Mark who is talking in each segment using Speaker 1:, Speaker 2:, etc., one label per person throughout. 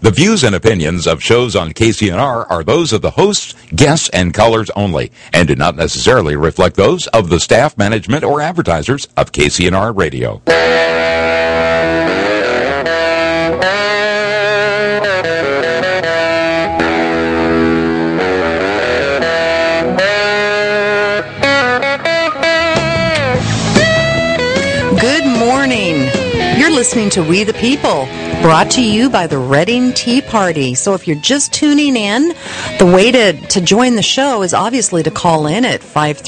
Speaker 1: The views and opinions of shows on KCNR are those of the hosts, guests, and callers only, and do not necessarily reflect those of the staff, management, or advertisers of KCNR Radio.
Speaker 2: Good morning. You're listening to We the People, brought to you by the Reading Tea Party. So if you're just tuning in, the way to join the show is obviously to call in at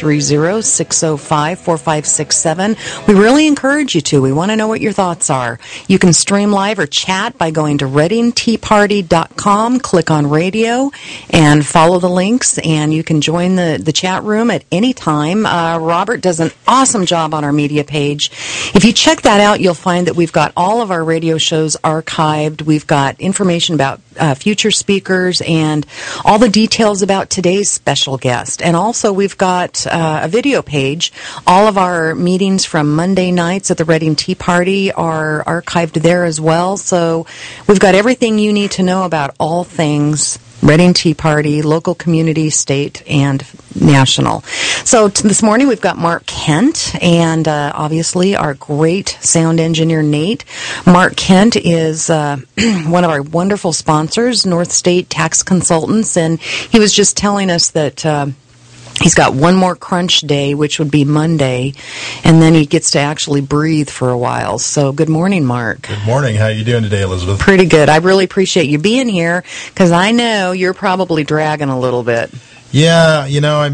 Speaker 2: 530-605-4567. We really encourage you to. We want to know what your thoughts are. You can stream live or chat by going to readingteaparty.com, click on radio, and follow the links, and you can join the chat room at any time. Robert does an awesome job on our media page. If you check that out, you'll find that we've got all of our radio shows archived. We've got information about future speakers and all the details about today's special guest. And also we've got a video page. All of our meetings from Monday nights at the Reading Tea Party are archived there as well. So we've got everything you need to know about all things Reading Tea Party, local, community, state, and national. So this morning we've got Mark Kent and obviously our great sound engineer, Nate. Mark Kent is one of our wonderful sponsors, North State Tax Consultants, and he was just telling us that he's got one more crunch day, which would be Monday, and then he gets to actually breathe for a while. So good morning, Mark.
Speaker 3: Good morning. How are you doing today, Elizabeth?
Speaker 2: Pretty good. I really appreciate you being here because I know you're probably dragging a little bit.
Speaker 3: Yeah,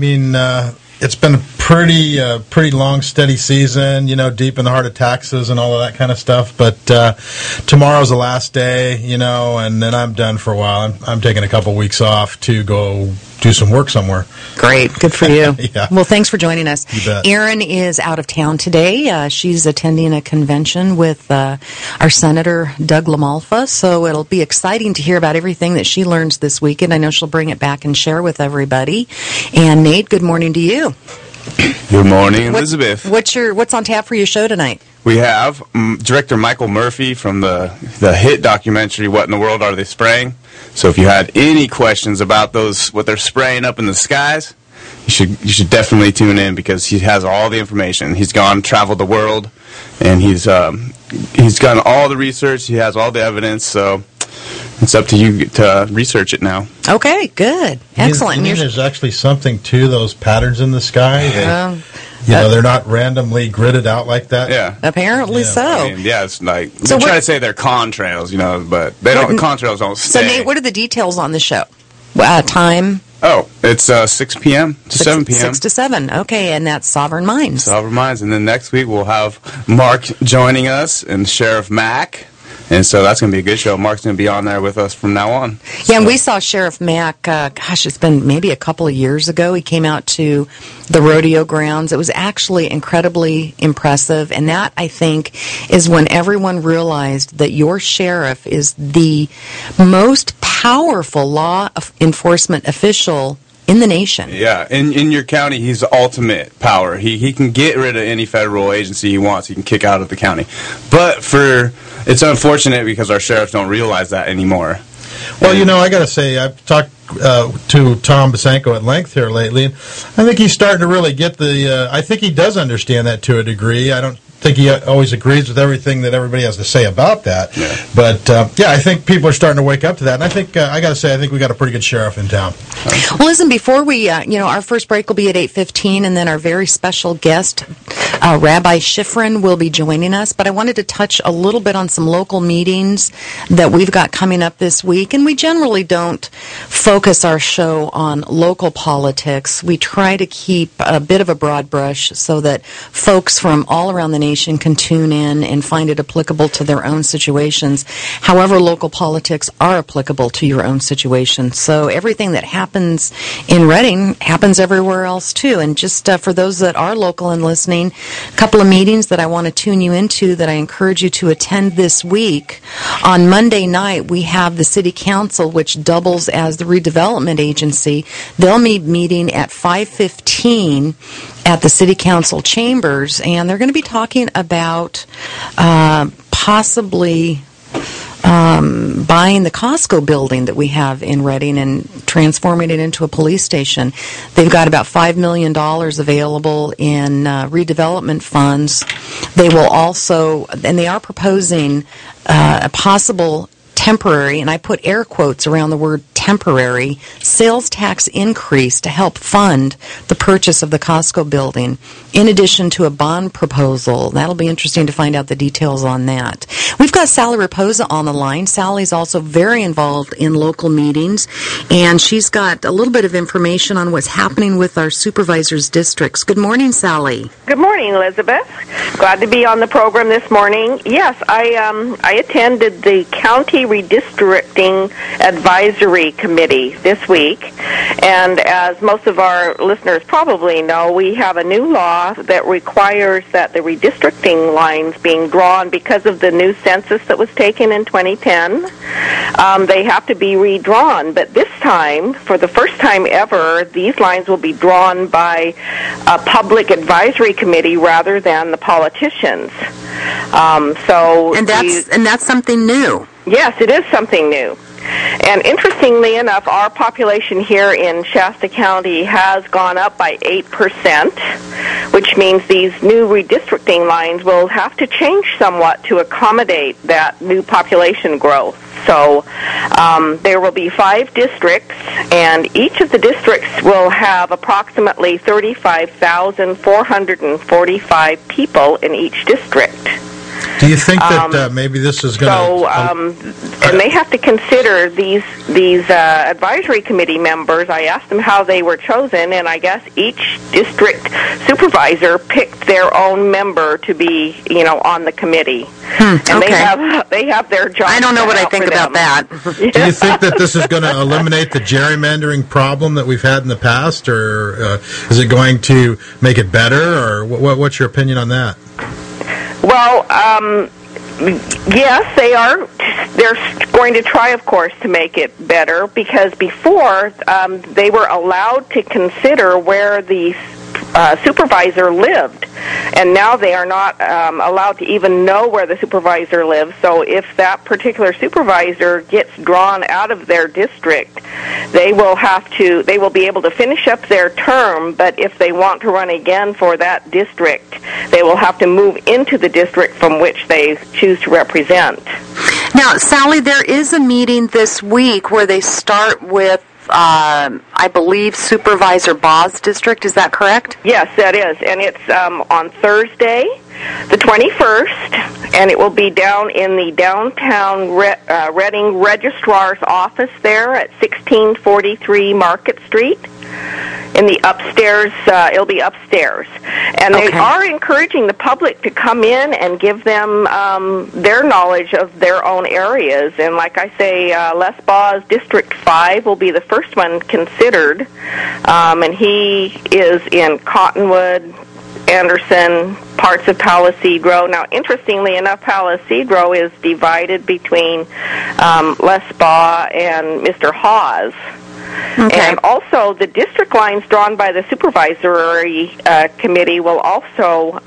Speaker 3: it's been a pretty long, steady season, deep in the heart of taxes and all of that kind of stuff. But tomorrow's the last day, and then I'm done for a while. I'm taking a couple weeks off to go do some work somewhere.
Speaker 2: Great. Good for you.
Speaker 3: Yeah.
Speaker 2: Well, thanks for joining us.
Speaker 3: You bet.
Speaker 2: Erin is out of town today. She's attending a convention with our Senator Doug LaMalfa, so it'll be exciting to hear about everything that she learns this weekend. I know she'll bring it back and share with everybody. And Nate, good morning to you.
Speaker 4: Good morning, Elizabeth.
Speaker 2: What's on tap for your show tonight?
Speaker 4: We have director Michael Murphy from the hit documentary, What in the World Are They Spraying? So if you had any questions about what they're spraying up in the skies, you should definitely tune in because he has all the information. He's traveled the world, and he's done all the research. He has all the evidence, so it's up to you to research it now.
Speaker 2: Okay, good. Excellent.
Speaker 3: There's actually something to those patterns in the sky. They're not randomly gridded out like that.
Speaker 4: Yeah.
Speaker 2: Apparently so.
Speaker 4: It's like, they try to say they're contrails, but they don't. Contrails don't stay.
Speaker 2: So, Nate, what are the details on the show? Time?
Speaker 4: Oh, it's 6 p.m. to 7 p.m.
Speaker 2: 6 to 7. Okay, and that's Sovereign Minds.
Speaker 4: Sovereign Minds. And then next week we'll have Mark joining us and Sheriff Mack. And so that's going to be a good show. Mark's going to be on there with us from now on.
Speaker 2: Yeah, and we saw Sheriff Mack, it's been maybe a couple of years ago. He came out to the rodeo grounds. It was actually incredibly impressive. And that, I think, is when everyone realized that your sheriff is the most powerful law enforcement official in the nation.
Speaker 4: Yeah, in your county, he's the ultimate power. He can get rid of any federal agency he wants. He can kick out of the county. But it's unfortunate because our sheriffs don't realize that anymore.
Speaker 3: Well, I got to say, I've talked to Tom Basanko at length here lately, and I think he's starting to really get I think he does understand that to a degree. I don't think he always agrees with everything that everybody has to say about that.
Speaker 4: Yeah.
Speaker 3: But, I think people are starting to wake up to that. And I think, I got to say, I think we got a pretty good sheriff in town.
Speaker 2: Well, listen, before we, our first break will be at 8:15, and then our very special guest, Rabbi Schifrin, will be joining us. But I wanted to touch a little bit on some local meetings that we've got coming up this week. And we generally don't focus our show on local politics. We try to keep a bit of a broad brush so that folks from all around the nation can tune in and find it applicable to their own situations. However, local politics are applicable to your own situation. So everything that happens in Reading happens everywhere else too. And just for those that are local and listening, a couple of meetings that I want to tune you into that I encourage you to attend this week. On Monday night, we have the City Council, which doubles as the redevelopment agency. They'll be meeting at 5:15 at the City Council chambers, and they're going to be talking about possibly buying the Costco building that we have in Reading and transforming it into a police station. They've got about $5 million available in redevelopment funds. They will also, and they are proposing a possible temporary, and I put air quotes around the word temporary, sales tax increase to help fund the purchase of the Costco building, in addition to a bond proposal. That'll be interesting to find out the details on that. We've got Sally Raposa on the line. Sally's also very involved in local meetings, and she's got a little bit of information on what's happening with our supervisors' districts. Good morning, Sally.
Speaker 5: Good morning, Elizabeth. Glad to be on the program this morning. Yes, I attended the County Redistricting Advisory Committee this week, and as most of our listeners probably know, we have a new law that requires that the redistricting lines being drawn because of the new census that was taken in 2010. They have to be redrawn, but this time, for the first time ever, these lines will be drawn by a public advisory committee rather than the politicians.
Speaker 2: And that's something new.
Speaker 5: Yes, it is something new. And interestingly enough, our population here in Shasta County has gone up by 8%, which means these new redistricting lines will have to change somewhat to accommodate that new population growth. So there will be 5 districts, and each of the districts will have approximately 35,445 people in each district.
Speaker 3: Do you think that maybe this is going to...
Speaker 5: and they have to consider these advisory committee members. I asked them how they were chosen, and I guess each district supervisor picked their own member to be, on the committee. And
Speaker 2: okay.
Speaker 5: they have their job.
Speaker 2: I don't know what I think about that.
Speaker 3: Do you think that this is going to eliminate the gerrymandering problem that we've had in the past, or is it going to make it better, or what's your opinion on that?
Speaker 5: Well, yes, they are. They're going to try, of course, to make it better, because before they were allowed to consider where the supervisor lived, and now they are not allowed to even know where the supervisor lives. So if that particular supervisor gets drawn out of their district, they will be able to finish up their term, but if they want to run again for that district, they will have to move into the district from which they choose to represent.
Speaker 2: Now, Sally, there is a meeting this week where they start with I believe Supervisor Baugh's district. Is that correct?
Speaker 5: Yes, that is. And it's on Thursday, the 21st, and it will be down in the downtown Reading Registrar's office there at 1643 Market Street. In the upstairs, it'll be upstairs. And they are encouraging the public to come in and give them their knowledge of their own areas. And like I say, Les Baugh's District 5 will be the first one considered. And he is in Cottonwood, Anderson, parts of Palo Cedro. Now, interestingly enough, Palo Cedro is divided between Les Baugh and Mr. Hawes. Okay. And also, the district lines drawn by the supervisory committee will also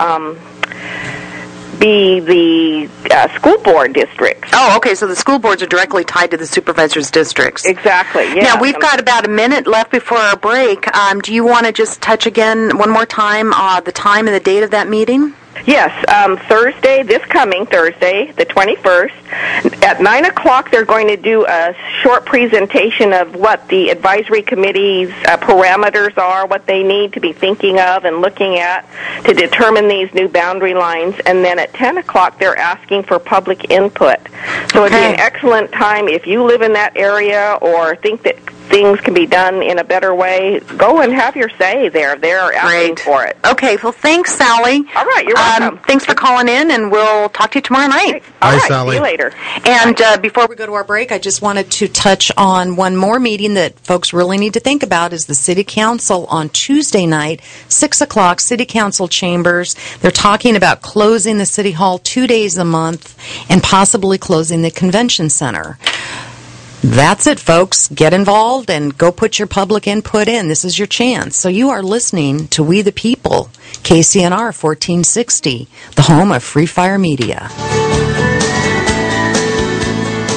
Speaker 5: be the school board districts.
Speaker 2: Oh, okay, so the school boards are directly tied to the supervisors' districts.
Speaker 5: Exactly, yeah.
Speaker 2: Now, we've got about a minute left before our break. Do you want to just touch again one more time the time and the date of that meeting?
Speaker 5: Yes, Thursday, this coming Thursday, the 21st, at 9 o'clock, they're going to do a short presentation of what the advisory committee's parameters are, what they need to be thinking of and looking at to determine these new boundary lines. And then at 10 o'clock, they're asking for public input. So it'd be an excellent time if you live in that area or think that things can be done in a better way, go and have your say there. They're asking for it.
Speaker 2: Okay, well, thanks, Sally.
Speaker 5: All right, you're welcome.
Speaker 2: Thanks for calling in, and we'll talk to you tomorrow night.
Speaker 5: All right,
Speaker 3: Sally.
Speaker 5: See you later.
Speaker 2: And before we go to our break, I just wanted to touch on one more meeting that folks really need to think about is the City Council on Tuesday night, 6 o'clock, City Council chambers. They're talking about closing the City Hall 2 days a month and possibly closing the Convention Center. That's it, folks. Get involved and go put your public input in. This is your chance. So you are listening to We the People, KCNR 1460, the home of Free Fire Media.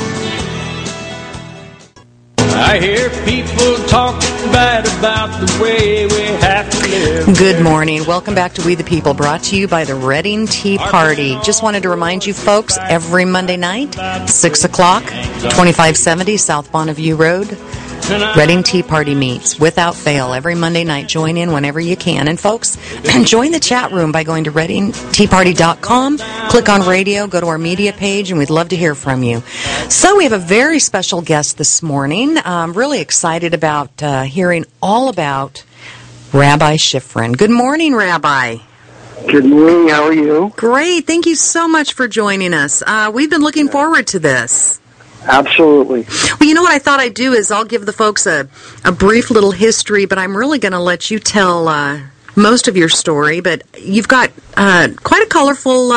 Speaker 6: I hear people talking bad about the way we have to live.
Speaker 2: Good morning. Welcome back to We the People, brought to you by the Reading Tea Party. Just wanted to remind you folks, every Monday night, 6 o'clock, 2570 South Bonneview Road, Reading Tea Party meets without fail every Monday night. Join in whenever you can. And folks, join the chat room by going to readingteaparty.com, click on radio, go to our media page, and we'd love to hear from you. So we have a very special guest this morning. I'm really excited about hearing all about Rabbi Shifrin. Good morning, Rabbi.
Speaker 7: Good morning. How are you?
Speaker 2: Great. Thank you so much for joining us. We've been looking forward to this.
Speaker 7: Absolutely.
Speaker 2: Well, you know what I thought I'd do is I'll give the folks a brief little history, but I'm really going to let you tell most of your story. But you've got quite a colorful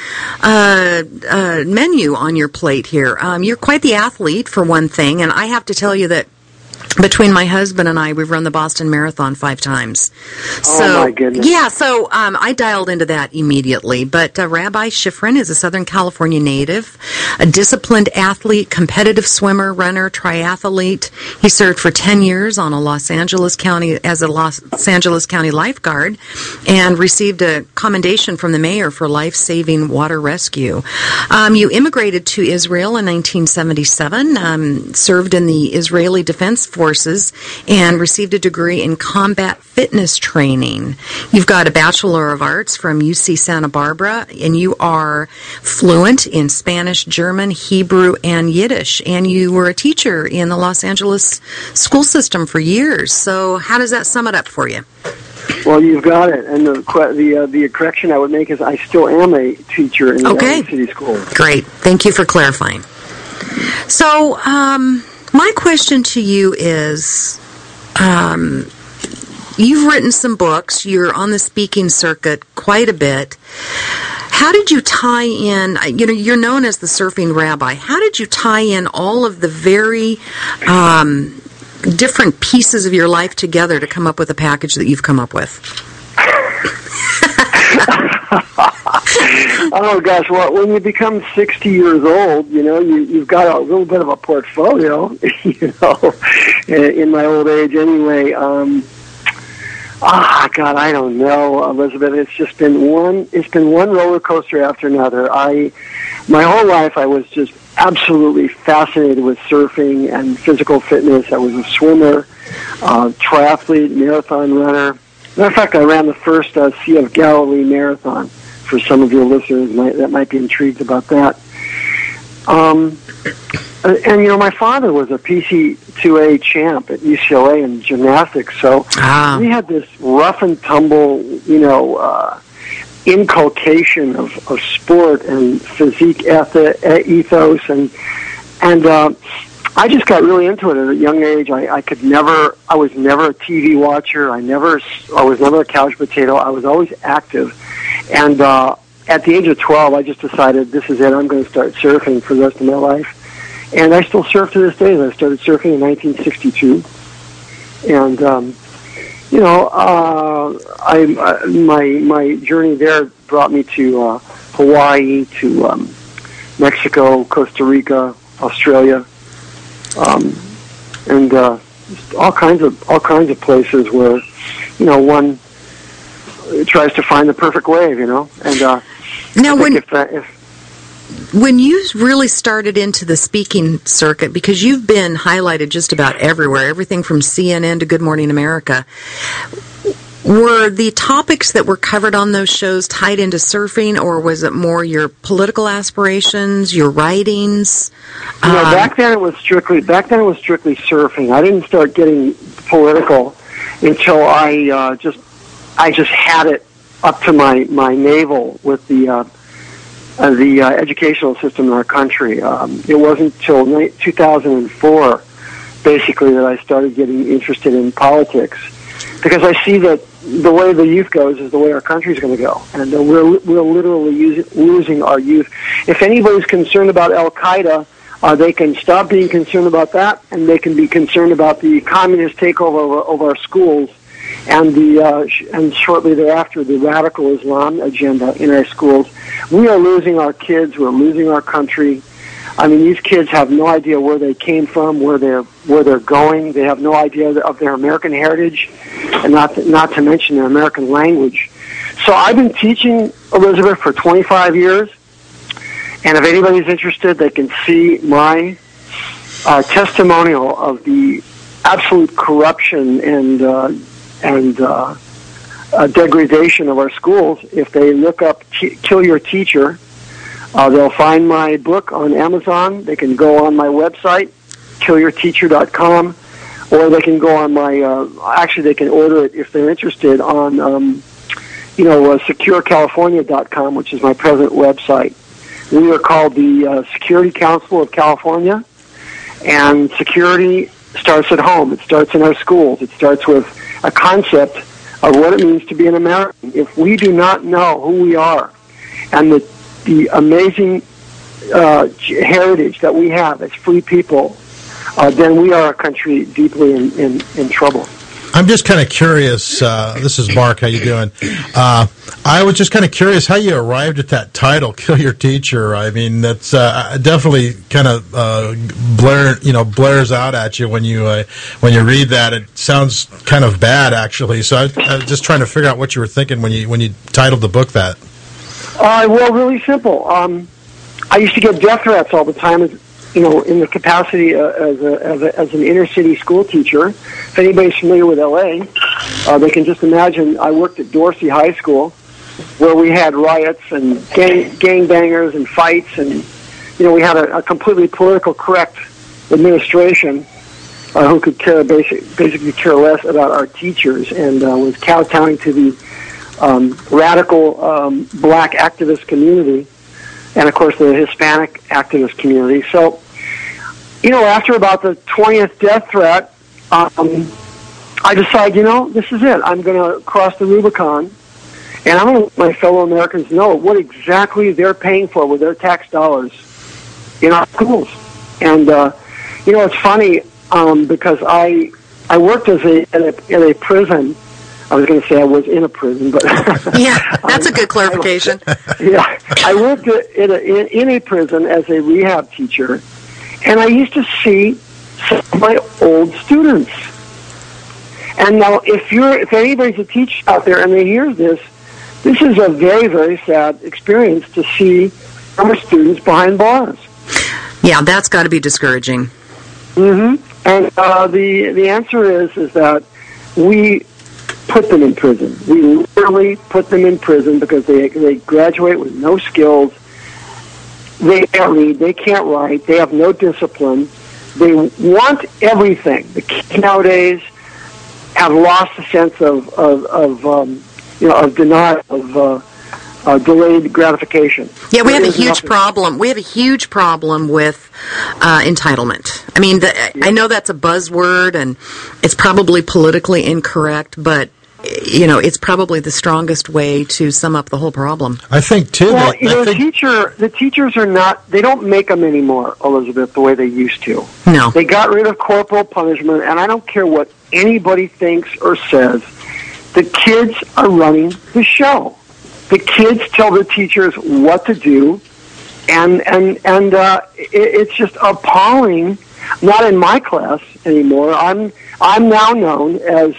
Speaker 2: menu on your plate here. You're quite the athlete, for one thing, and I have to tell you that between my husband and I, we've run the Boston Marathon 5 times.
Speaker 7: Oh, my goodness.
Speaker 2: Yeah, so I dialed into that immediately. But Rabbi Shifrin is a Southern California native, a disciplined athlete, competitive swimmer, runner, triathlete. He served for 10 years on a Los Angeles County lifeguard and received a commendation from the mayor for life-saving water rescue. You immigrated to Israel in 1977, served in the Israeli Defense Forces, and received a degree in combat fitness training. You've got a Bachelor of Arts from UC Santa Barbara, and you are fluent in Spanish, German, Hebrew, and Yiddish. And you were a teacher in the Los Angeles school system for years. So how does that sum it up for you?
Speaker 7: Well, you've got it. And the correction I would make is I still am a teacher in the LA City School.
Speaker 2: Great. Thank you for clarifying. So, my question to you is, you've written some books, you're on the speaking circuit quite a bit. How did you tie in, you're known as the surfing rabbi, how did you tie in all of the very different pieces of your life together to come up with a package that you've come up with?
Speaker 7: Oh, gosh, well, when you become 60 years old, you've got a little bit of a portfolio, in my old age anyway. God, I don't know, Elizabeth. It's been one roller coaster after another. My whole life I was just absolutely fascinated with surfing and physical fitness. I was a swimmer, triathlete, marathon runner. Matter of fact, I ran the first Sea of Galilee marathon. For some of your listeners that might be intrigued about that. And my father was a PC2A champ at UCLA in gymnastics, so we had this rough and tumble, inculcation of sport and physique ethos, and I just got really into it at a young age. I was never a TV watcher. I was never a couch potato. I was always active. And at the age of 12, I just decided this is it. I'm going to start surfing for the rest of my life. And I still surf to this day. I started surfing in 1962. And, my journey there brought me to Hawaii, to Mexico, Costa Rica, Australia, and all kinds of places where, one tries to find the perfect wave, and
Speaker 2: now when you really started into the speaking circuit, because you've been highlighted just about everywhere, everything from CNN to Good Morning America, were the topics that were covered on those shows tied into surfing, or was it more your political aspirations, your writings?
Speaker 7: Back then it was strictly surfing. I didn't start getting political until I just had it up to my navel with the educational system in our country. It wasn't until 2004, basically, that I started getting interested in politics, because I see that the way the youth goes is the way our country's going to go, and we're literally losing our youth. If anybody's concerned about Al-Qaeda, they can stop being concerned about that, and they can be concerned about the communist takeover of our schools, and and shortly thereafter the radical Islam agenda in our schools. We are losing our kids. We're losing our country. I mean, these kids have no idea where they came from, where they're going. They have no idea of their American heritage, and not to mention their American language. So I've been teaching, Elizabeth, for 25 years, and if anybody's interested, they can see my testimonial of the absolute corruption and degradation of our schools. If they look up Kill Your Teacher, they'll find my book on Amazon. They can go on my website, killyourteacher.com, or they can go on my, actually they can order it if they're interested on, securecalifornia.com, which is my present website. We are called the Security Council of California, and security starts at home. It starts in our schools. It starts with a concept of what it means to be an American. If we do not know who we are and the amazing heritage that we have as free people, then we are a country deeply in trouble.
Speaker 3: I'm just kind of curious. This is Mark. How you doing? I was just kind of curious how you arrived at that title, "Kill Your Teacher." I mean, that's definitely kind of blares out at you when you read that. It sounds kind of bad, actually. So I was just trying to figure out what you were thinking when you titled the book that.
Speaker 7: Well, really simple. I used to get death threats all the time, in the capacity as an inner city school teacher. If anybody's familiar with LA, they can just imagine. I worked at Dorsey High School, where we had riots and gangbangers and fights, and we had a completely political correct administration who could basically care less about our teachers, and was kowtowing to the radical black activist community, and of course the Hispanic activist community. So, after about the 20th death threat, I decided, this is it. I'm going to cross the Rubicon, and I'm going to let my fellow Americans know what exactly they're paying for with their tax dollars in our schools. And it's funny because I worked in a prison. I was going to say I was in a prison, but
Speaker 2: yeah, that's a good clarification.
Speaker 7: I worked in a prison as a rehab teacher, and I used to see some of my old students. And now, if anybody's a teacher out there and they hear this is a very, very sad experience to see former students behind bars.
Speaker 2: Yeah, that's got to be discouraging.
Speaker 7: Mm-hmm. And the answer is that we put them in prison. We literally put them in prison because they graduate with no skills. They can't read. They can't write. They have no discipline. They want everything. The kids nowadays have lost the sense of denial, of delayed gratification.
Speaker 2: Yeah, we have a huge problem. We have a huge problem with entitlement. I mean, I know that's a buzzword, and it's probably politically incorrect, but it's probably the strongest way to sum up the whole problem.
Speaker 3: I think too.
Speaker 7: Well, the teachers are not. They don't make them anymore, Elizabeth, the way they used to.
Speaker 2: No,
Speaker 7: they got rid of corporal punishment, and I don't care what anybody thinks or says. The kids are running the show. The kids tell the teachers what to do, and it's just appalling. Not in my class anymore. I'm now known as.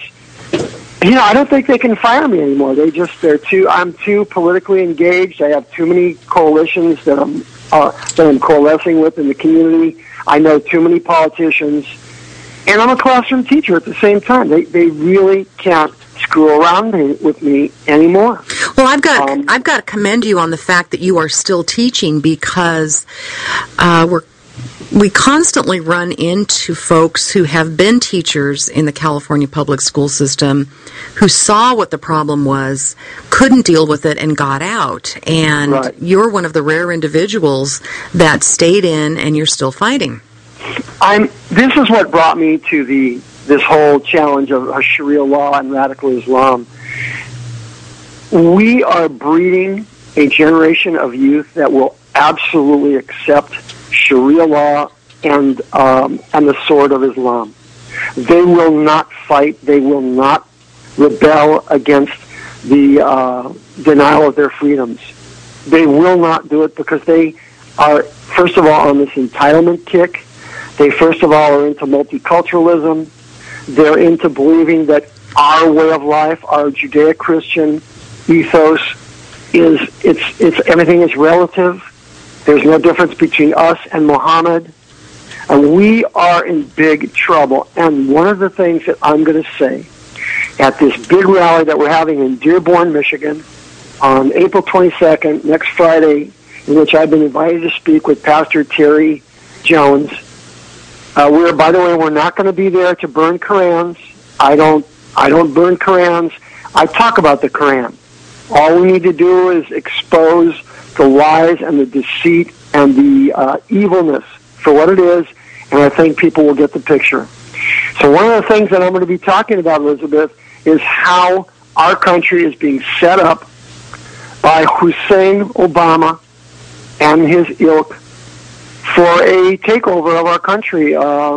Speaker 7: I don't think they can fire me anymore. I'm too politically engaged. I have too many coalitions that I'm coalescing with in the community. I know too many politicians, and I'm a classroom teacher at the same time. They really can't screw around with me anymore.
Speaker 2: Well, I've got to commend you on the fact that you are still teaching, because we constantly run into folks who have been teachers in the California public school system who saw what the problem was, couldn't deal with it, and got out. And right. You're one of the rare individuals that stayed in, and you're still fighting.
Speaker 7: This is what brought me to this whole challenge of Sharia law and radical Islam. We are breeding a generation of youth that will absolutely accept Sharia law and the sword of Islam. They will not fight. They will not rebel against the denial of their freedoms. They will not do it because they are, first of all, on this entitlement kick. They, first of all, are into multiculturalism. They're into believing that our way of life, our Judeo-Christian ethos, it's everything is relative. There's no difference between us and Muhammad. And we are in big trouble. And one of the things that I'm going to say at this big rally that we're having in Dearborn, Michigan, on April 22nd, next Friday, in which I've been invited to speak with Pastor Terry Jones. By the way, we're not going to be there to burn Korans. I don't burn Korans. I talk about the Koran. All we need to do is expose the lies and the deceit and the evilness for what it is, and I think people will get the picture. So one of the things that I'm going to be talking about, Elizabeth, is how our country is being set up by Hussein Obama and his ilk for a takeover of our country.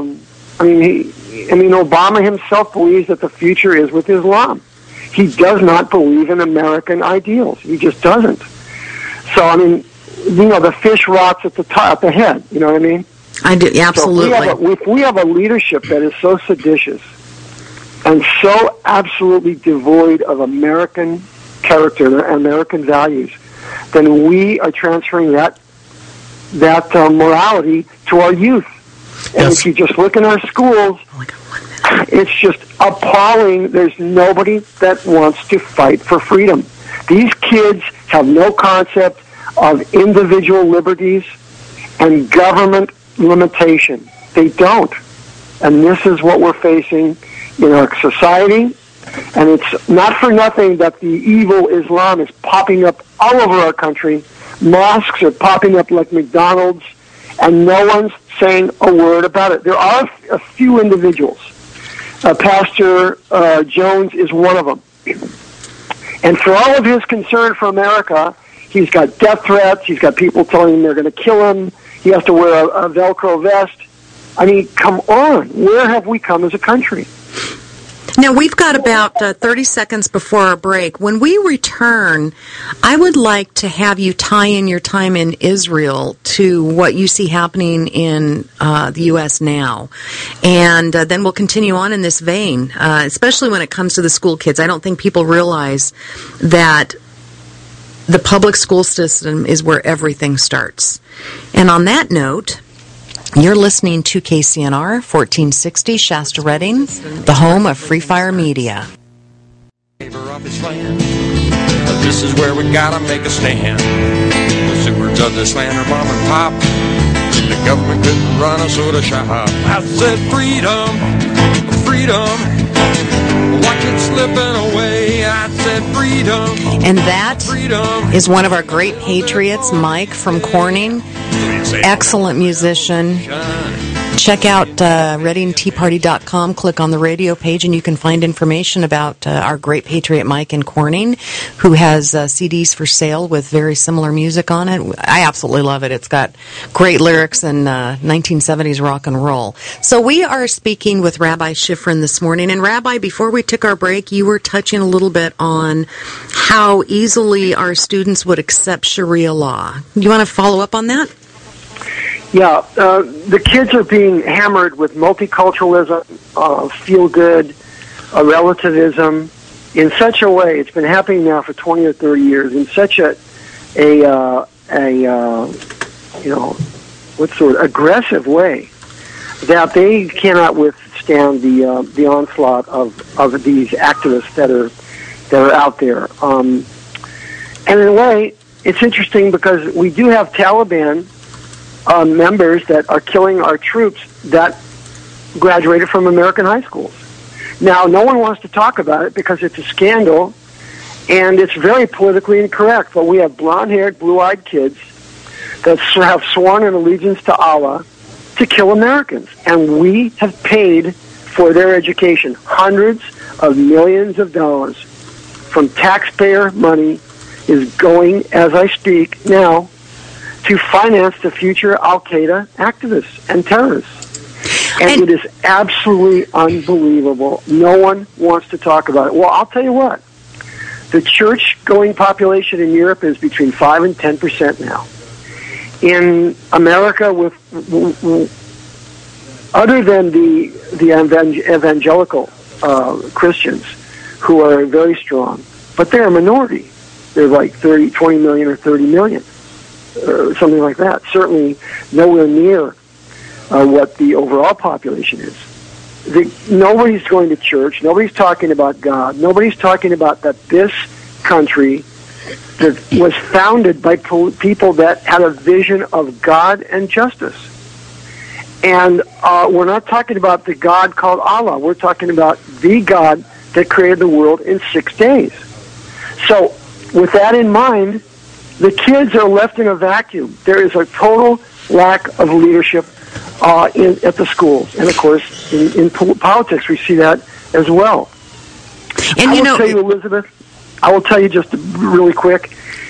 Speaker 7: Obama himself believes that the future is with Islam. He does not believe in American ideals. He just doesn't. So, the fish rots at the head. You know what I mean?
Speaker 2: I do, absolutely.
Speaker 7: So if we have a leadership that is so seditious and so absolutely devoid of American character and American values, then we are transferring that morality to our youth. And
Speaker 3: Yes.
Speaker 7: if you just look in our schools, it's just appalling. There's nobody that wants to fight for freedom. These kids have no concept of individual liberties and government limitation. They don't. And this is what we're facing in our society. And it's not for nothing that the evil Islam is popping up all over our country. Mosques are popping up like McDonald's, and no one's saying a word about it. There are a few individuals. Pastor Jones is one of them. And for all of his concern for America, he's got death threats. He's got people telling him they're going to kill him. He has to wear a Velcro vest. I mean, come on. Where have we come as a country?
Speaker 2: Now, we've got about 30 seconds before our break. When we return, I would like to have you tie in your time in Israel to what you see happening in the U.S. now. And then we'll continue on in this vein, especially when it comes to the school kids. I don't think people realize that the public school system is where everything starts. And on that note, you're listening to KCNR 1460 Shasta Redding, the home of Free Fire Media.
Speaker 6: This is where we gotta make a stand. The stewards of this land are mom and pop. The government couldn't run a soda shop. I said freedom, freedom. Watch it slipping away. I said freedom.
Speaker 2: And that is one of our great patriots, Mike from Corning. Excellent musician. Check out ReadingTeaParty.com. Click on the radio page, and you can find information about our great patriot Mike in Corning, who has CDs for sale with very similar music on it. I absolutely love it. It's got great lyrics and 1970s rock and roll. So we are speaking with Rabbi Schifrin this morning. And Rabbi, before we took our break, you were touching a little bit on how easily our students would accept Sharia law. You want to follow up on that?
Speaker 7: Yeah, the kids are being hammered with multiculturalism, feel-good, relativism, in such a way. It's been happening now for 20 or 30 years in such a aggressive way that they cannot withstand the onslaught of these activists that are out there. And in a way, it's interesting because we do have Taliban members that are killing our troops that graduated from American high schools. Now, no one wants to talk about it because it's a scandal, and it's very politically incorrect, but we have blonde-haired, blue-eyed kids that have sworn an allegiance to Allah to kill Americans, and we have paid for their education. Hundreds of millions of dollars from taxpayer money is going, as I speak now, to finance the future Al-Qaeda activists and terrorists. And it is absolutely unbelievable. No one wants to talk about it. Well, I'll tell you what. The church-going population in Europe is between 5 and 10% now. in America, other than the evangelical Christians, who are very strong, but they're a minority. They're like 20 million or 30 million, or something like that. Certainly nowhere near what the overall population is. Nobody's going to church. Nobody's talking about God. Nobody's talking about that this country that was founded by people that had a vision of God and justice. And we're not talking about the God called Allah. We're talking about the God that created the world in 6 days. So, with that in mind, the kids are left in a vacuum. There is a total lack of leadership at the schools. And, of course, in politics, we see that as well.
Speaker 2: And
Speaker 7: I will tell you, Elizabeth, I will tell you just really quick,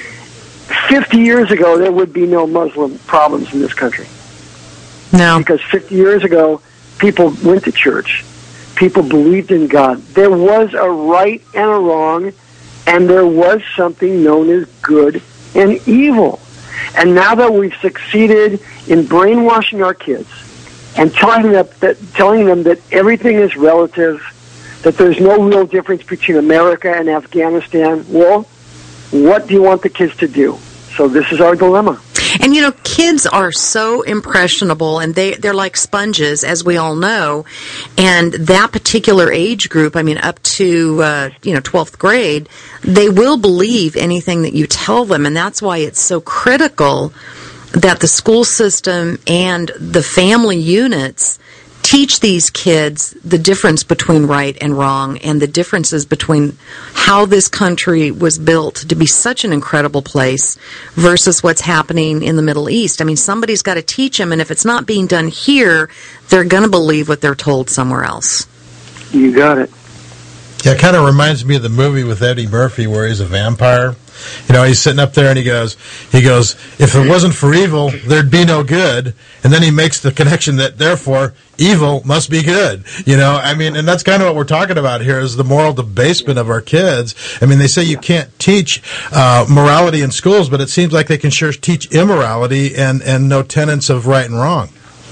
Speaker 7: 50 years ago, there would be no Muslim problems in this country.
Speaker 2: No.
Speaker 7: Because 50 years ago, people went to church. People believed in God. There was a right and a wrong, and there was something known as good and evil. And now that we've succeeded in brainwashing our kids and telling them that everything is relative, that there's no real difference between America and Afghanistan, well, what do you want the kids to do? So this is our dilemma.
Speaker 2: And, kids are so impressionable, and they're like sponges, as we all know. And that particular age group, up to, 12th grade, they will believe anything that you tell them. And that's why it's so critical that the school system and the family units teach these kids the difference between right and wrong and the differences between how this country was built to be such an incredible place versus what's happening in the Middle East. Somebody's got to teach them, and if it's not being done here, they're going to believe what they're told somewhere else.
Speaker 7: You got it.
Speaker 3: Yeah, it kind of reminds me of the movie with Eddie Murphy where he's a vampire. He's sitting up there and he goes, if it wasn't for evil, there'd be no good. And then he makes the connection that, therefore, evil must be good. And that's kind of what we're talking about here is the moral debasement of our kids. They say you can't teach morality in schools, but it seems like they can sure teach immorality and no tenets of right and wrong.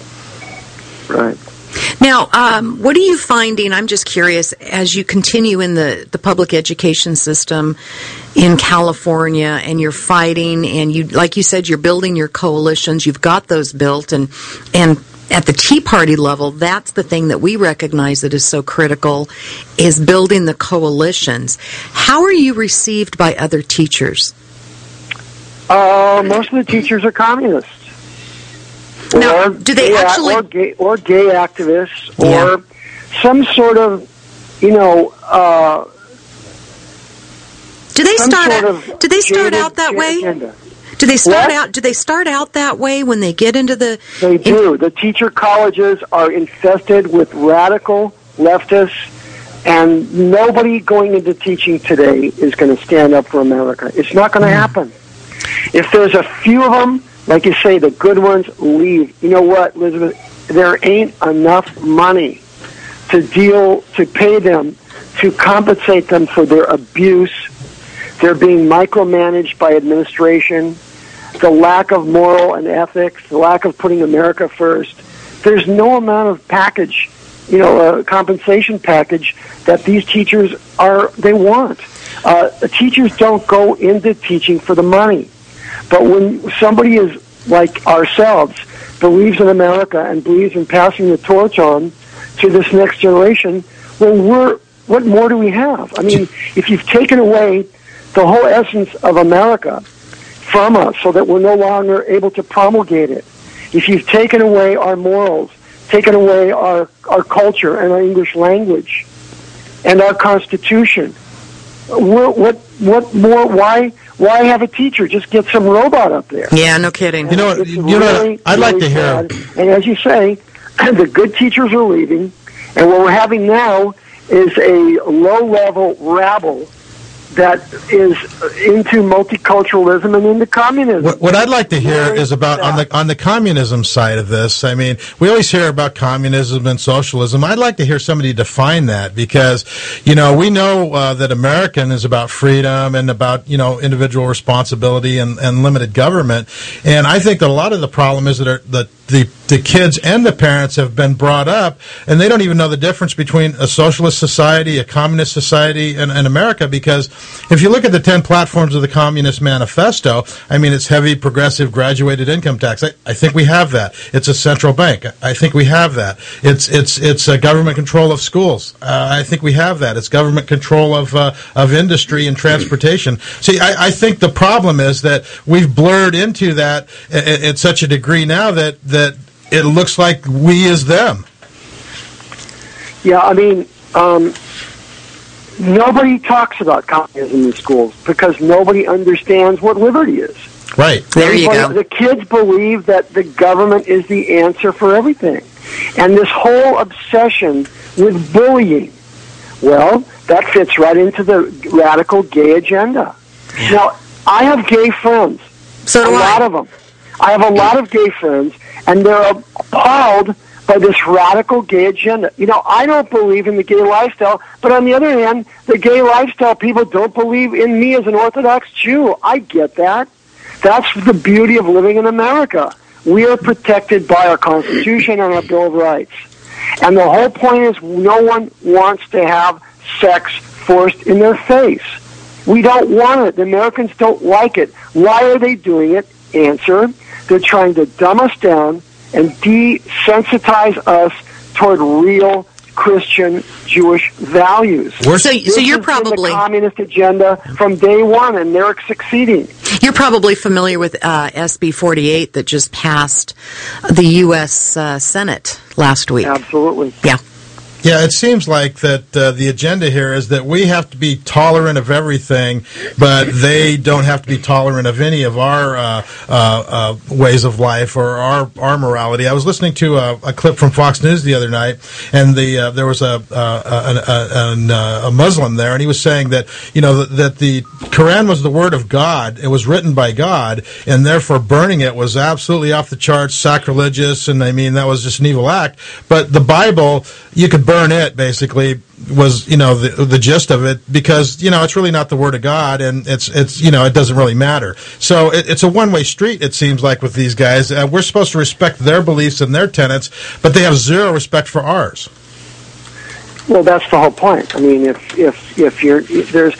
Speaker 7: Right.
Speaker 2: Now, what are you finding, I'm just curious, as you continue in the public education system in California and you're fighting and you, like you said, you're building your coalitions, you've got those built, and at the Tea Party level, that's the thing that we recognize that is so critical, is building the coalitions. How are you received by other teachers?
Speaker 7: Most of the teachers are communists.
Speaker 2: Now, do they actually...
Speaker 7: Or gay activists, or some sort of,
Speaker 2: Do they start out that way?
Speaker 7: Agenda.
Speaker 2: Do they start out that way when they get into the...
Speaker 7: They do. The teacher colleges are infested with radical leftists, and nobody going into teaching today is going to stand up for America. It's not going to happen. If there's a few of them, like you say, the good ones leave. You know what, Elizabeth? There ain't enough money to pay them, to compensate them for their abuse. They're being micromanaged by administration, the lack of moral and ethics, the lack of putting America first. There's no amount of package, a compensation package that these teachers they want. Teachers don't go into teaching for the money. But when somebody is like ourselves, believes in America and believes in passing the torch on to this next generation, well, what more do we have? If you've taken away the whole essence of America from us so that we're no longer able to promulgate it, if you've taken away our morals, taken away our culture and our English language and our Constitution, what more? Why have a teacher? Just get some robot up there.
Speaker 2: Yeah, no kidding.
Speaker 3: I'd like to hear.
Speaker 7: And as you say, the good teachers are leaving, and what we're having now is a low-level rabble that is into multiculturalism and into communism.
Speaker 3: What I'd like to hear is about on the communism side of this. I mean, we always hear about communism and socialism. I'd like to hear somebody define that, because, we know that American is about freedom and about, individual responsibility and limited government. And I think that a lot of the problem is that the kids and the parents have been brought up, and they don't even know the difference between a socialist society, a communist society, and America, because if you look at the 10 platforms of the Communist Manifesto, I mean, it's heavy, progressive, graduated income tax. I think we have that. It's a central bank. I think we have that. It's a government control of schools. I think we have that. It's government control of industry and transportation. See, I think the problem is that we've blurred into that at such a degree now that it looks like we is them.
Speaker 7: Yeah, I mean, nobody talks about communism in schools because nobody understands what liberty is.
Speaker 3: Right.
Speaker 2: There you go.
Speaker 7: The kids believe that the government is the answer for everything. And this whole obsession with bullying, well, that fits right into the radical gay agenda. Yeah. Now, I have gay friends.
Speaker 2: So do
Speaker 7: a lot of them. I have a lot of gay friends, and they're appalled by this radical gay agenda. I don't believe in the gay lifestyle, but on the other hand, the gay lifestyle people don't believe in me as an Orthodox Jew. I get that. That's the beauty of living in America. We are protected by our Constitution and our Bill of Rights. And the whole point is no one wants to have sex forced in their face. We don't want it. The Americans don't like it. Why are they doing it? Answer, they're trying to dumb us down and desensitize us toward real Christian Jewish values.
Speaker 2: So you're probably
Speaker 7: the communist agenda from day one, and they're succeeding.
Speaker 2: You're probably familiar with SB 48 that just passed the U.S. Senate last week.
Speaker 7: Absolutely.
Speaker 2: Yeah.
Speaker 3: Yeah, it seems like that the agenda here is that we have to be tolerant of everything, but they don't have to be tolerant of any of our ways of life or our morality. I was listening to a clip from Fox News the other night, and there was a Muslim there, and he was saying that that the Quran was the word of God. It was written by God, and therefore burning it was absolutely off the charts, sacrilegious, and I mean that was just an evil act. But the Bible, you could burn it, basically, was the gist of it, because it's really not the word of God, and it's it doesn't really matter. So it's a one-way street, it seems like, with these guys. We're supposed to respect their beliefs and their tenets, but they have zero respect for ours.
Speaker 7: Well, that's the whole point. I mean, if there's.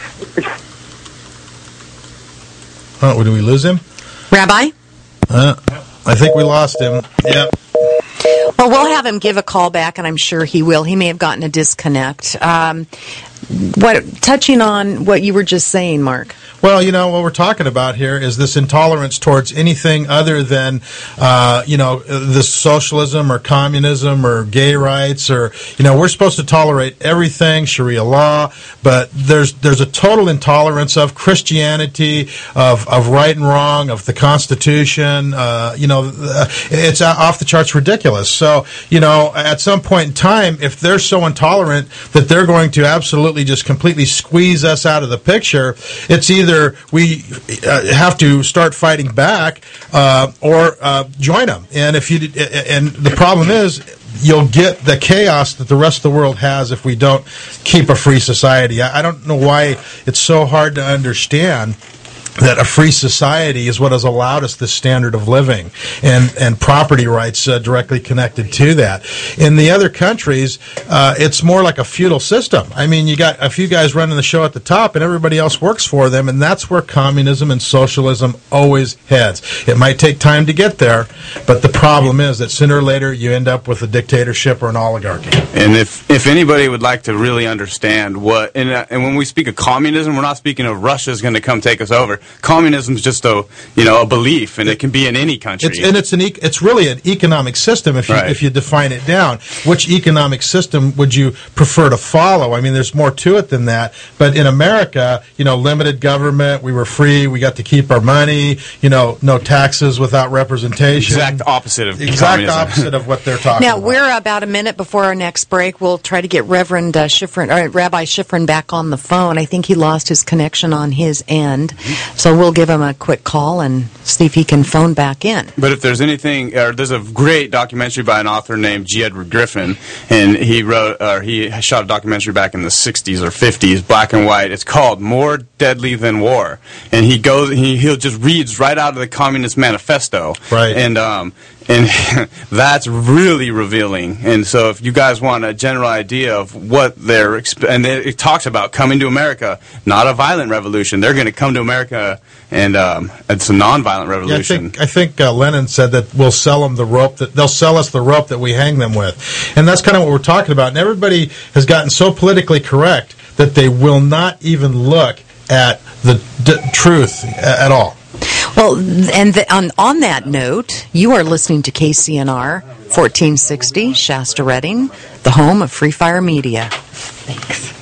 Speaker 3: Oh, did we lose him,
Speaker 2: Rabbi?
Speaker 3: I think we lost him. Yeah.
Speaker 2: Well, we'll have him give a call back, and I'm sure he will. He may have gotten a disconnect. Touching on what you were just saying, Mark.
Speaker 3: Well, what we're talking about here is this intolerance towards anything other than, this socialism or communism or gay rights, or, we're supposed to tolerate everything, Sharia law, but there's a total intolerance of Christianity, of right and wrong, of the Constitution. It's off the charts ridiculous. So, at some point in time, if they're so intolerant that they're going to absolutely just completely squeeze us out of the picture, it's either we have to start fighting back or join them. And and the problem is, you'll get the chaos that the rest of the world has if we don't keep a free society. I don't know why it's so hard to understand that a free society is what has allowed us this standard of living and property rights directly connected to that. In the other countries, it's more like a feudal system. I mean, you got a few guys running the show at the top, and everybody else works for them, and that's where communism and socialism always heads. It might take time to get there, but the problem is that sooner or later you end up with a dictatorship or an oligarchy.
Speaker 4: And if anybody would like to really understand and when we speak of communism, we're not speaking of Russia's going to come take us over. where communism is just a belief, and it can be in any country.
Speaker 3: It's really an economic system if you define it down. Which economic system would you prefer to follow? I mean, there's more to it than that. But in America, limited government, we were free, we got to keep our money, no taxes without representation.
Speaker 4: Exact opposite of
Speaker 3: what they're talking
Speaker 2: now,
Speaker 3: about.
Speaker 2: Now, we're about a minute before our next break. We'll try to get Reverend Rabbi Schifrin back on the phone. I think he lost his connection on his end. So we'll give him a quick call and see if he can phone back in.
Speaker 4: But if there's anything, there's a great documentary by an author named G. Edward Griffin, and he shot a documentary back in the 60s or 50s, black and white. It's called More Deadly Than War. And he'll just reads right out of the Communist Manifesto.
Speaker 3: Right.
Speaker 4: And that's really revealing. And so if you guys want a general idea of what and it talks about coming to America, not a violent revolution. They're going to come to America, and it's a nonviolent revolution.
Speaker 3: Yeah, I think Lenin said that we'll sell them the rope, that they'll sell us the rope that we hang them with. And that's kind of what we're talking about. And everybody has gotten so politically correct that they will not even look at the truth at all.
Speaker 2: Well, and on that note, you are listening to KCNR 1460, Shasta Redding, the home of Free Fire Media. Thanks.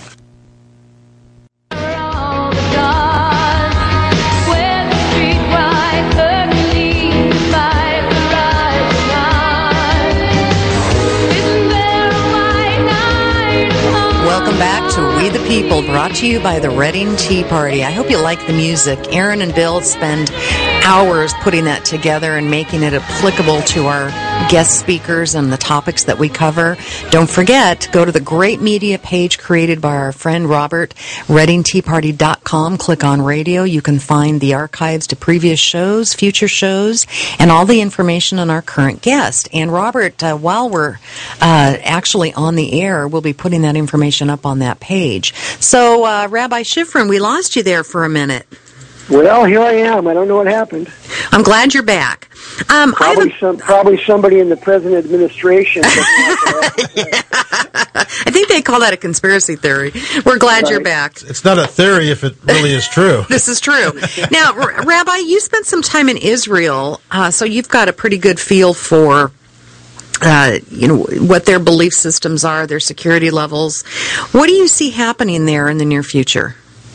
Speaker 2: Welcome back to We the People, brought to you by the Redding Tea Party. I hope you like the music. Aaron and Bill spend hours putting that together and making it applicable to our guest speakers and the topics that we cover. Don't forget, go to the great media page created by our friend Robert, ReddingTeaParty.com. Click on radio. You can find the archives to previous shows, future shows, and all the information on our current guest. And Robert, while we're actually on the air, we'll be putting that information up on that page. So, Rabbi Schifrin, we lost you there for a minute.
Speaker 7: Well, here I am. I don't know what happened.
Speaker 2: I'm glad you're back.
Speaker 7: Probably somebody in the present administration.
Speaker 2: I think they call that a conspiracy theory. We're glad you're back.
Speaker 3: It's not a theory if it really is true.
Speaker 2: This is true. Now, Rabbi, you spent some time in Israel, so you've got a pretty good feel for what their belief systems are, their security levels. What do you see happening there in the near future?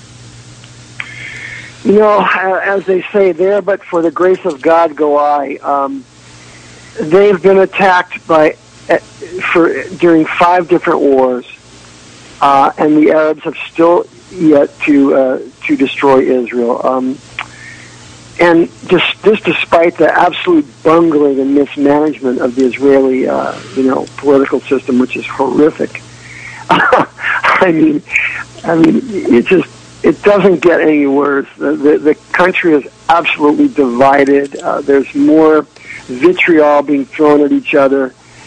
Speaker 7: As they say, there but for the grace of God go I. They've been attacked during 5 different wars, and the Arabs have still yet to destroy Israel. And this despite the absolute bungling and mismanagement of the Israeli, political system, which is horrific. I mean, it doesn't get any worse. The country is absolutely divided. There's more vitriol being thrown at each other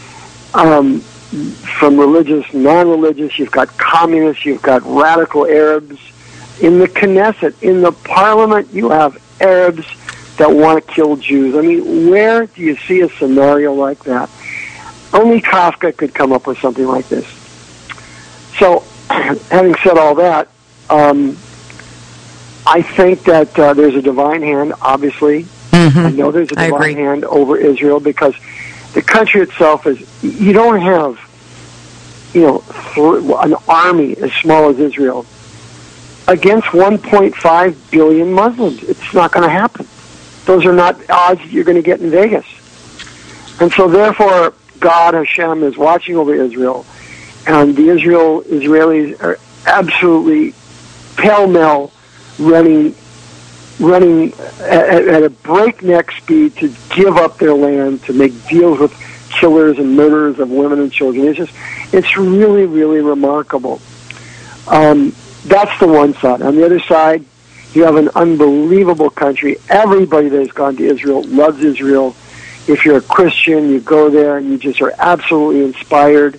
Speaker 7: from religious, non-religious. You've got communists. You've got radical Arabs. In the Knesset, in the parliament, you have Arabs that want to kill Jews. I mean, where do you see a scenario like that? Only Kafka could come up with something like this. So, having said all that, I think that there's a divine hand, obviously. Mm-hmm. I know there's a divine hand over Israel because the country itself is, you don't have, an army as small as Israel against 1.5 billion Muslims. It's not going to happen. Those are not odds that you're going to get in Vegas. And so therefore, God, Hashem, is watching over Israel, and the Israelis are absolutely pell-mell running at a breakneck speed to give up their land, to make deals with killers and murderers of women and children. It's really, really remarkable. That's the one side. On the other side, you have an unbelievable country. Everybody that has gone to Israel loves Israel. If you're a Christian, you go there and you just are absolutely inspired.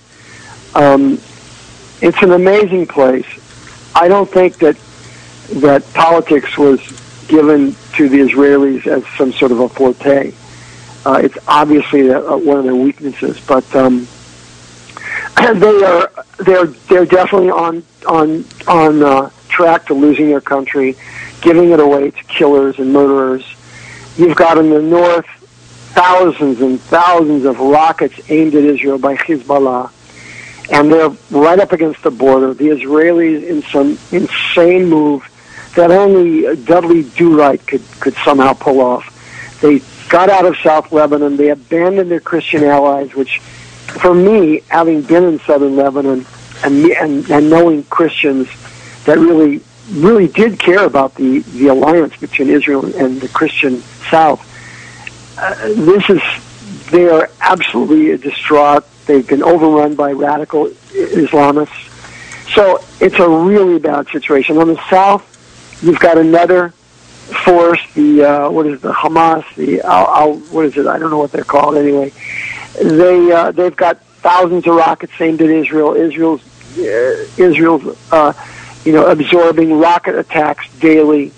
Speaker 7: It's an amazing place. I don't think that politics was given to the Israelis as some sort of a forte. It's obviously one of their weaknesses, but they're definitely on track to losing their country, giving it away to killers and murderers. You've got in the north thousands and thousands of rockets aimed at Israel by Hezbollah, and they're right up against the border. The Israelis, in some insane move that only Dudley Do-Right could somehow pull off, they got out of South Lebanon. They abandoned their Christian allies, which, for me, having been in southern Lebanon and knowing Christians that really did care about the alliance between Israel and the Christian South, they are absolutely distraught. They've been overrun by radical Islamists. So it's a really bad situation. On the south, you've got another force, the Hamas, what is it? I don't know what they're called anyway. They've got thousands of rockets aimed at Israel. Israel's absorbing rocket attacks daily.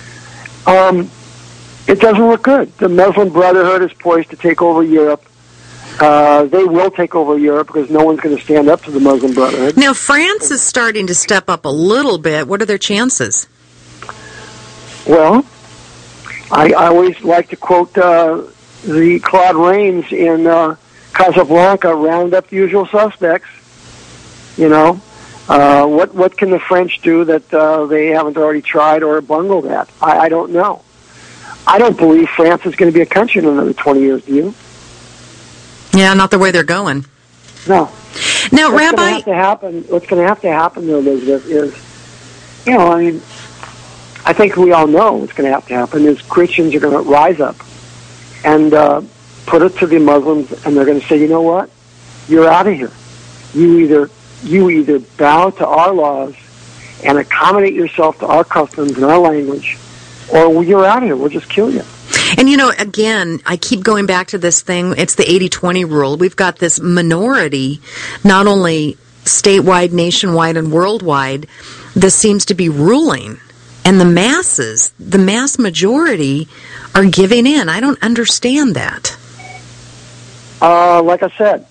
Speaker 7: It doesn't look good. The Muslim Brotherhood is poised to take over Europe. They will take over Europe because no one's going to stand up to the Muslim Brotherhood.
Speaker 2: Now, France is starting to step up a little bit. What are their chances?
Speaker 7: Well, I always like to quote the Claude Rains in Casablanca, round up the usual suspects. You know, what can the French do that they haven't already tried or bungled at? I don't know. I don't believe France is going to be a country in another 20 years, do you?
Speaker 2: Yeah, not the way they're going.
Speaker 7: No.
Speaker 2: Now,
Speaker 7: what's
Speaker 2: Rabbi...
Speaker 7: What's going to have to happen, though, Elizabeth, is, I think we all know what's going to have to happen is Christians are going to rise up and put it to the Muslims, and they're going to say, you know what? You're out of here. You either bow to our laws and accommodate yourself to our customs and our language, or you're out of here. We'll just kill you.
Speaker 2: And, again, I keep going back to this thing. It's the 80-20 rule. We've got this minority, not only statewide, nationwide, and worldwide, that seems to be ruling. And the masses, the mass majority, are giving in. I don't understand that.
Speaker 7: Like I said,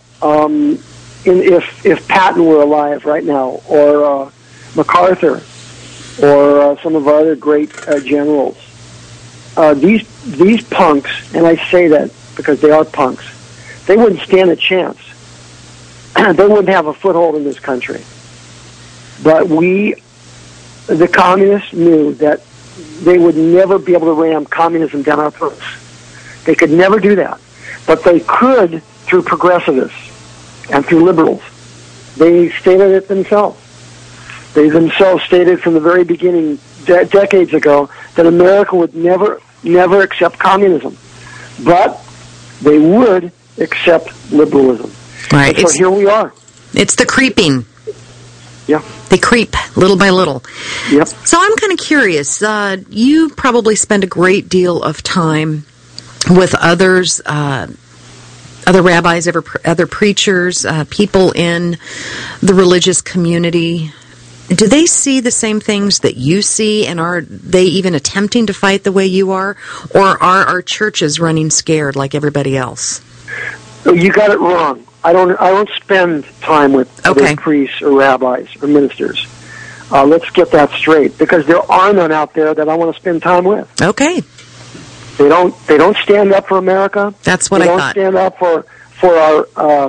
Speaker 7: if Patton were alive right now, or MacArthur, or some of our other great generals, these punks, and I say that because they are punks, they wouldn't stand a chance. They wouldn't have a foothold in this country. But the communists, knew that they would never be able to ram communism down our throats. They could never do that. But they could through progressivists and through liberals. They stated it themselves. They themselves stated from the very beginning, decades ago, that America would never accept communism. But they would accept liberalism.
Speaker 2: Right.
Speaker 7: So here we are.
Speaker 2: It's the creeping.
Speaker 7: Yeah.
Speaker 2: They creep little by little.
Speaker 7: Yep.
Speaker 2: So I'm kind of curious. You probably spend a great deal of time with others, other rabbis, other preachers, people in the religious community. Do they see the same things that you see, and are they even attempting to fight the way you are? Or are our churches running scared like everybody else?
Speaker 7: You got it wrong. I don't spend time with other priests or rabbis or ministers. Let's get that straight, because there are none out there that I want to spend time with.
Speaker 2: Okay.
Speaker 7: They don't stand up for America.
Speaker 2: That's what I thought.
Speaker 7: They don't stand up for our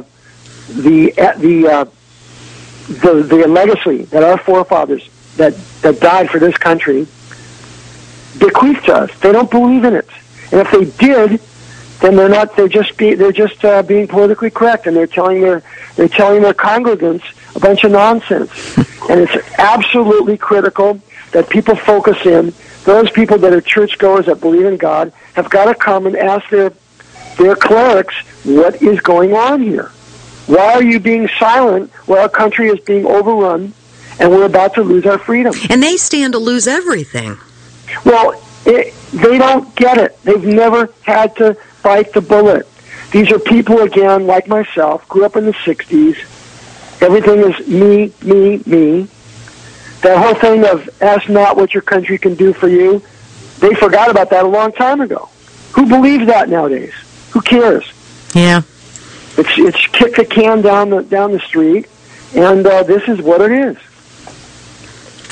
Speaker 7: the legacy that our forefathers that died for this country bequeathed to us. They don't believe in it, and if they did, then they're not. They're just being politically correct, and they're telling their congregants a bunch of nonsense. And it's absolutely critical that people focus in. Those people that are churchgoers that believe in God have got to come and ask their clerics, what is going on here? Why are you being silent while our country is being overrun and we're about to lose our freedom?
Speaker 2: And they stand to lose everything.
Speaker 7: Well, they don't get it. They've never had to bite the bullet. These are people, again, like myself, grew up in the 60s. Everything is me, me, me. That whole thing of ask not what your country can do for you, they forgot about that a long time ago. Who believes that nowadays? Who cares?
Speaker 2: Yeah.
Speaker 7: It's kick the can down the street, and this is what it is.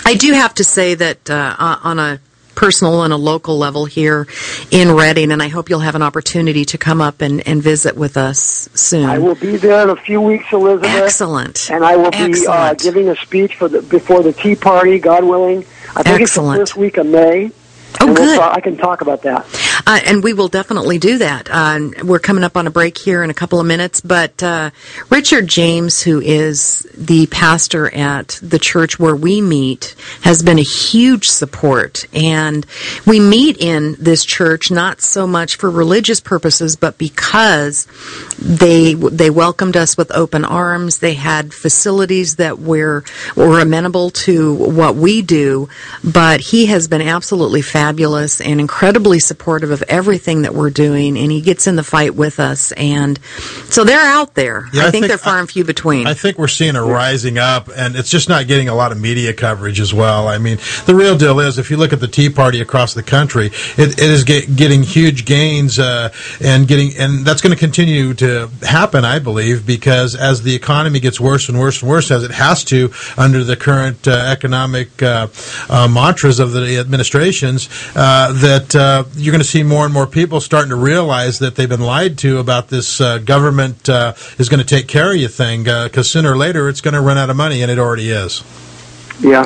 Speaker 2: I do have to say that on a personal and a local level here in Reading, and I hope you'll have an opportunity to come up and visit with us soon.
Speaker 7: I will be there in a few weeks, Elizabeth.
Speaker 2: Excellent.
Speaker 7: And I will be giving a speech before the Tea Party, God willing. I think it's the first week of May.
Speaker 2: Oh, good.
Speaker 7: I can talk about that.
Speaker 2: And we will definitely do that. We're coming up on a break here in a couple of minutes, but Richard James, who is the pastor at the church where we meet, has been a huge support. And we meet in this church not so much for religious purposes, but because they welcomed us with open arms. They had facilities that were amenable to what we do, but he has been absolutely fabulous and incredibly supportive of everything that we're doing, and he gets in the fight with us. And so they're out there.
Speaker 3: Yeah,
Speaker 2: I think they're far and few between.
Speaker 3: I think we're seeing a rising up, and it's just not getting a lot of media coverage as well. I mean, the real deal is, if you look at the Tea Party across the country, it is getting huge gains, and that's going to continue to happen, I believe, because as the economy gets worse and worse and worse, as it has to under the current economic mantras of the administrations, that you're going to see more and more people starting to realize that they've been lied to about this government is going to take care of you thing, because sooner or later it's going to run out of money, and it already is.
Speaker 7: Yeah.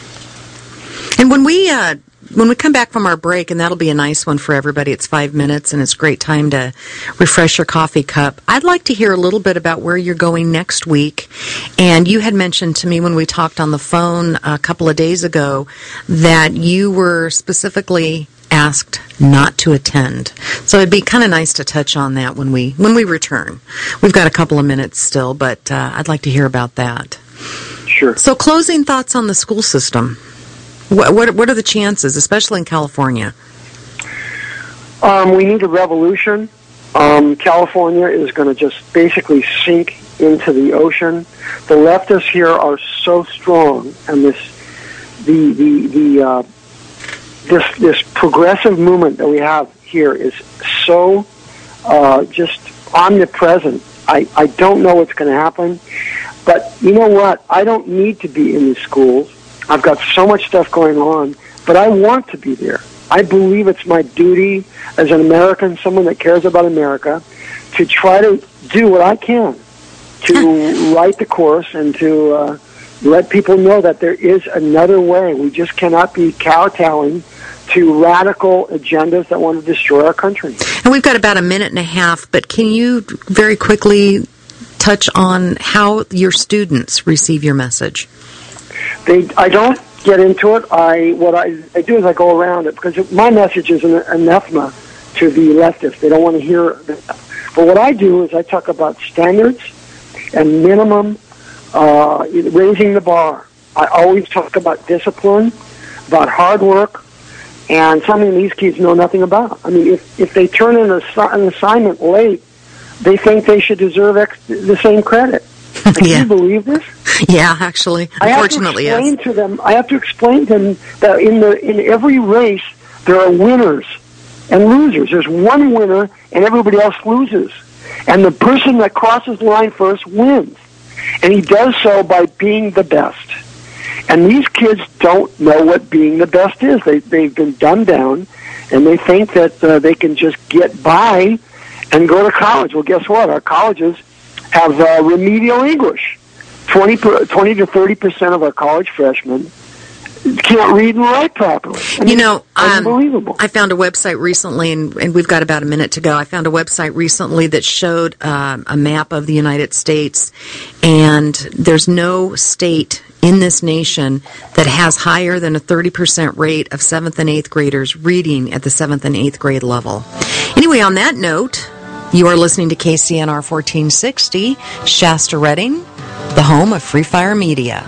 Speaker 2: And when we come back from our break, and that'll be a nice one for everybody, it's 5 minutes, and it's a great time to refresh your coffee cup. I'd like to hear a little bit about where you're going next week. And you had mentioned to me when we talked on the phone a couple of days ago that you were specifically asked not to attend. So it'd be kind of nice to touch on that when we return. We've got a couple of minutes still, but I'd like to hear about that.
Speaker 7: Sure.
Speaker 2: So closing thoughts on the school system. What are the chances, especially in California?
Speaker 7: We need a revolution. California is going to just basically sink into the ocean. The leftists here are so strong, and this progressive movement that we have here is so just omnipresent. I don't know what's going to happen, but you know what? I don't need to be in these schools. I've got so much stuff going on, but I want to be there. I believe it's my duty as an American, someone that cares about America, to try to do what I can to write the course and to let people know that there is another way. We just cannot be kowtowing to radical agendas that want to destroy our country.
Speaker 2: And we've got about a minute and a half, but can you very quickly touch on how your students receive your message?
Speaker 7: I don't get into it. What I do is I go around it, because my message is an anathema to the leftists. They don't want to hear it. But what I do is I talk about standards and minimum, raising the bar. I always talk about discipline, about hard work, and something these kids know nothing about. I mean, if they turn in an assignment late, they think they should deserve the same credit. Can you believe this?
Speaker 2: Yeah, actually, unfortunately, yes.
Speaker 7: I have to explain to them that in every race there are winners and losers. There's one winner and everybody else loses. And the person that crosses the line first wins. And he does so by being the best. And these kids don't know what being the best is. They've been dumbed down, and they think that they can just get by and go to college. Well, guess what? Our colleges have remedial English. 20 to 30% of our college freshmen can't read and write properly. I mean, unbelievable.
Speaker 2: I found a website recently, and we've got about a minute to go. I found a website recently that showed a map of the United States, and there's no state in this nation that has higher than a 30% rate of 7th and 8th graders reading at the 7th and 8th grade level. Anyway, on that note, you are listening to KCNR 1460, Shasta Reading, the home of Free Fire Media.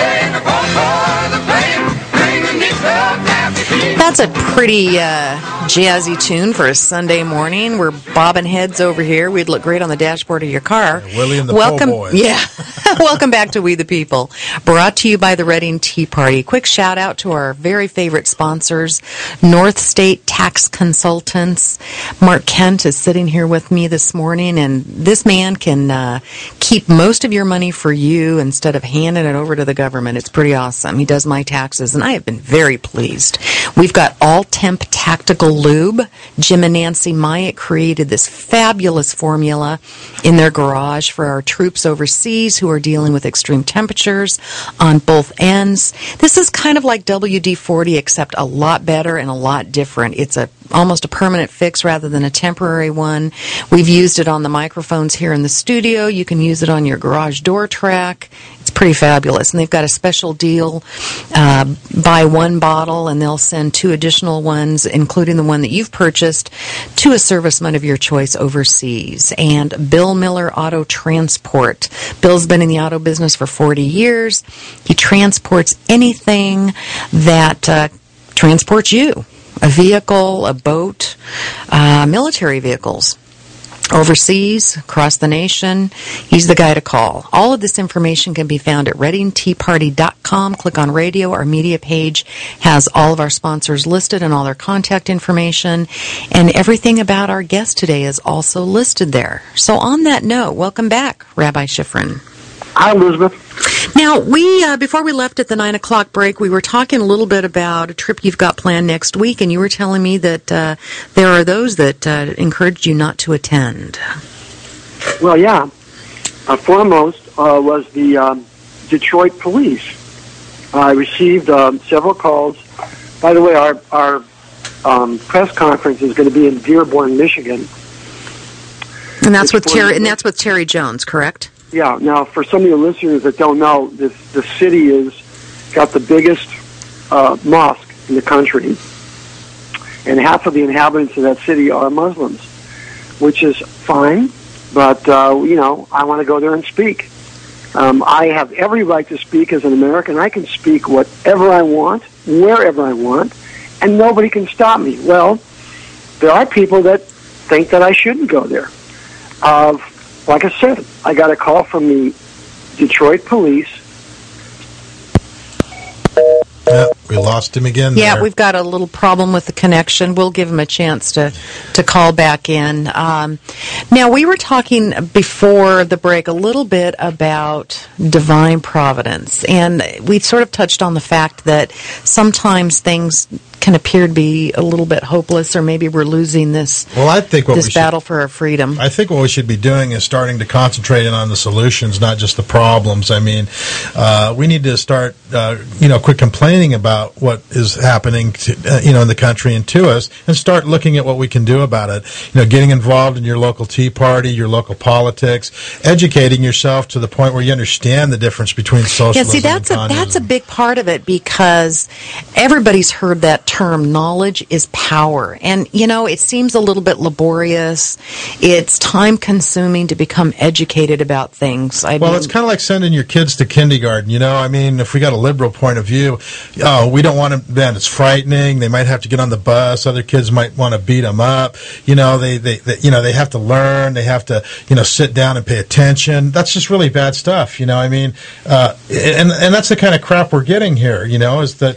Speaker 2: That's a pretty jazzy tune for a Sunday morning. We're bobbing heads over here. We'd look great on the dashboard of your car.
Speaker 3: Willie and the Po' Boys.
Speaker 2: Yeah. Welcome back to We the People. Brought to you by the Reading Tea Party. Quick shout out to our very favorite sponsors, North State Tax Consultants. Mark Kent is sitting here with me this morning, and this man can keep most of your money for you instead of handing it over to the government. It's pretty awesome. He does my taxes, and I have been very pleased. We've got All Temp Tactical Lube. Jim and Nancy Myatt created this fabulous formula in their garage for our troops overseas who are dealing with extreme temperatures on both ends. This is kind of like WD-40, except a lot better and a lot different. It's almost a permanent fix rather than a temporary one. We've used it on the microphones here in the studio. You can use it on your garage door track. It's pretty fabulous. And they've got a special deal. Buy one bottle and they'll send 2 additional ones, including the one that you've purchased, to a serviceman of your choice overseas. And Bill Miller Auto Transport. Bill's been in the auto business for 40 years. He transports anything that transports you. A vehicle, a boat, military vehicles. Overseas, across the nation, he's the guy to call. All of this information can be found at ReadingTeaParty.com. Click on radio. Our media page has all of our sponsors listed and all their contact information. And everything about our guest today is also listed there. So on that note, welcome back, Rabbi Schifrin.
Speaker 7: Hi, Elizabeth.
Speaker 2: Now, we before we left at the 9 o'clock break, we were talking a little bit about a trip you've got planned next week, and you were telling me that there are those that encouraged you not to attend.
Speaker 7: Well, yeah. Foremost was the Detroit police. I received several calls. By the way, our press conference is going to be in Dearborn, Michigan.
Speaker 2: And that's with Terry. And that's with Terry Jones, correct?
Speaker 7: Yeah. Now, for some of your listeners that don't know, the city is got the biggest mosque in the country, and half of the inhabitants of that city are Muslims, which is fine. But I want to go there and speak. I have every right to speak as an American. I can speak whatever I want, wherever I want, and nobody can stop me. Well, there are people that think that I shouldn't go there. Like I said, I got a call from the Detroit police.
Speaker 3: Yeah, we lost him again.
Speaker 2: Yeah,
Speaker 3: there.
Speaker 2: We've got a little problem with the connection. We'll give him a chance to call back in. Now, we were talking before the break a little bit about divine providence, and we sort of touched on the fact that sometimes things can appear to be a little bit hopeless, or maybe we're losing this battle for our freedom.
Speaker 3: I think what we should be doing is starting to concentrate on the solutions, not just the problems. I mean, we need to start, quit complaining about what is happening, in the country and to us, and start looking at what we can do about it. Getting involved in your local Tea Party, your local politics, educating yourself to the point where you understand the difference between socialism and communism.
Speaker 2: That's a big part of it, because everybody's heard that term, knowledge is power. And, it seems a little bit laborious. It's time-consuming to become educated about things.
Speaker 3: It's kind of like sending your kids to kindergarten, if we got a liberal point of view, we don't want to, man, it's frightening. They might have to get on the bus. Other kids might want to beat them up. They have to learn. They have to, sit down and pay attention. That's just really bad stuff, and that's the kind of crap we're getting here, is that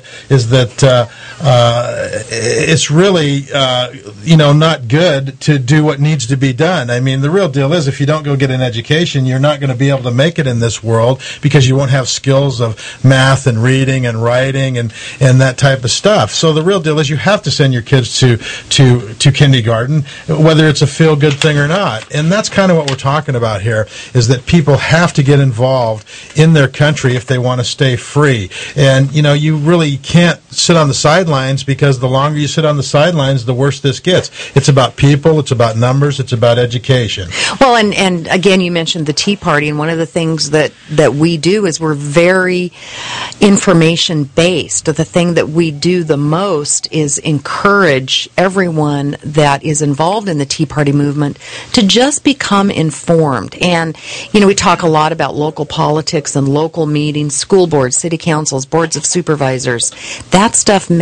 Speaker 3: it's really, not good to do what needs to be done. I mean, the real deal is if you don't go get an education, you're not going to be able to make it in this world because you won't have skills of math and reading and writing and that type of stuff. So the real deal is you have to send your kids to kindergarten, whether it's a feel-good thing or not. And that's kind of what we're talking about here, is that people have to get involved in their country if they want to stay free. And, you really can't sit on the sidelines, because the longer you sit on the sidelines, the worse this gets. It's about people, it's about numbers, it's about education.
Speaker 2: Well, and again, you mentioned the Tea Party, and one of the things that we do is we're very information-based. The thing that we do the most is encourage everyone that is involved in the Tea Party movement to just become informed. And, we talk a lot about local politics and local meetings, school boards, city councils, boards of supervisors. That stuff matters.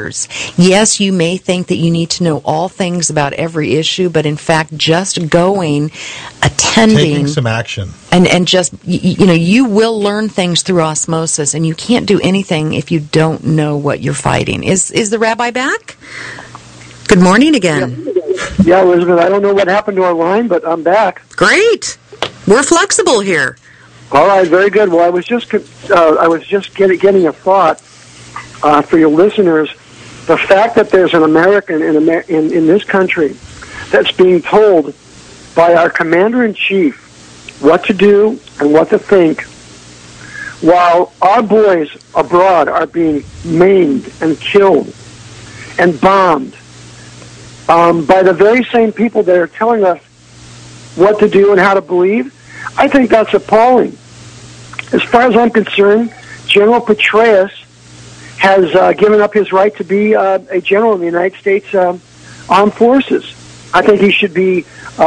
Speaker 2: matters. Yes, you may think that you need to know all things about every issue, but in fact, just going, attending,
Speaker 3: taking some action,
Speaker 2: and just, you will learn things through osmosis, and you can't do anything if you don't know what you're fighting. Is the rabbi back? Good morning again.
Speaker 7: Yeah, Elizabeth, I don't know what happened to our line, but I'm back.
Speaker 2: Great. We're flexible here.
Speaker 7: All right, very good. Well, I was just getting a thought for your listeners. The fact that there's an American in this country that's being told by our commander-in-chief what to do and what to think, while our boys abroad are being maimed and killed and bombed by the very same people that are telling us what to do and how to believe, I think that's appalling. As far as I'm concerned, General Petraeus has given up his right to be a general in the United States Armed Forces. I think he should be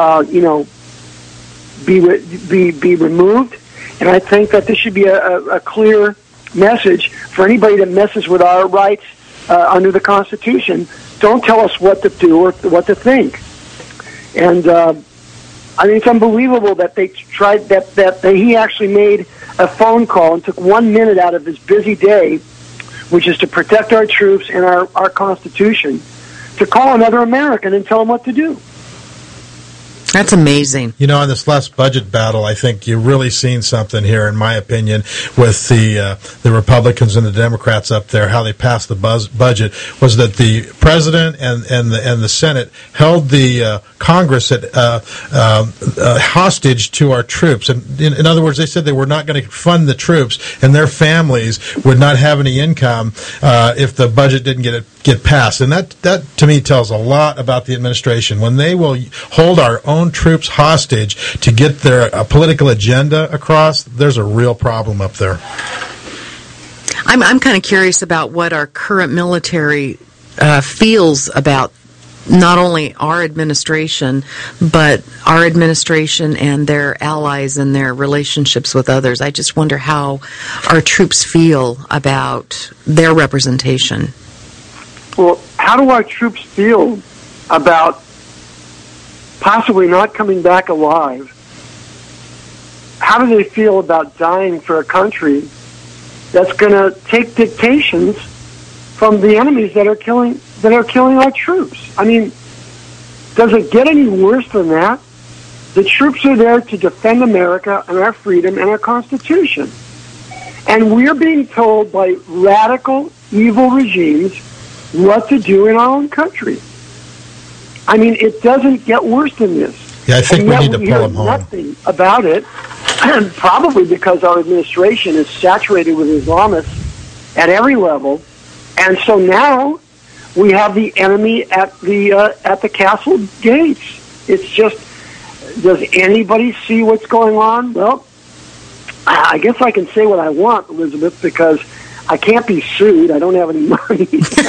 Speaker 7: removed, and I think that this should be a clear message for anybody that messes with our rights under the Constitution. Don't tell us what to do or what to think. And it's unbelievable that they tried that he actually made a phone call and took 1 minute out of his busy day, which is to protect our troops and our Constitution, to call another American and tell him what to do.
Speaker 2: That's amazing.
Speaker 3: In this last budget battle, I think you've really seen something here, in my opinion, with the Republicans and the Democrats up there. How they passed the budget was that the president and the Senate held the Congress at hostage to our troops. And in other words, they said they were not going to fund the troops, and their families would not have any income if the budget didn't get passed. And that to me tells a lot about the administration. When they will hold our own troops hostage to get their political agenda across, there's a real problem up there.
Speaker 2: I'm kind of curious about what our current military feels about not only our administration, but our administration and their allies and their relationships with others. I just wonder how our troops feel about their representation.
Speaker 7: Well, how do our troops feel about possibly not coming back alive? How do they feel about dying for a country that's going to take dictations from the enemies that are killing our troops? I mean, does it get any worse than that? The troops are there to defend America and our freedom and our Constitution. And we're being told by radical, evil regimes what to do in our own country. I mean, it doesn't get worse than this.
Speaker 3: Yeah, I think we need to pull them home.
Speaker 7: Nothing about it, probably because our administration is saturated with Islamists at every level, and so now we have the enemy at the castle gates. It's just, does anybody see what's going on? Well, I guess I can say what I want, Elizabeth, because I can't be sued. I don't have any money.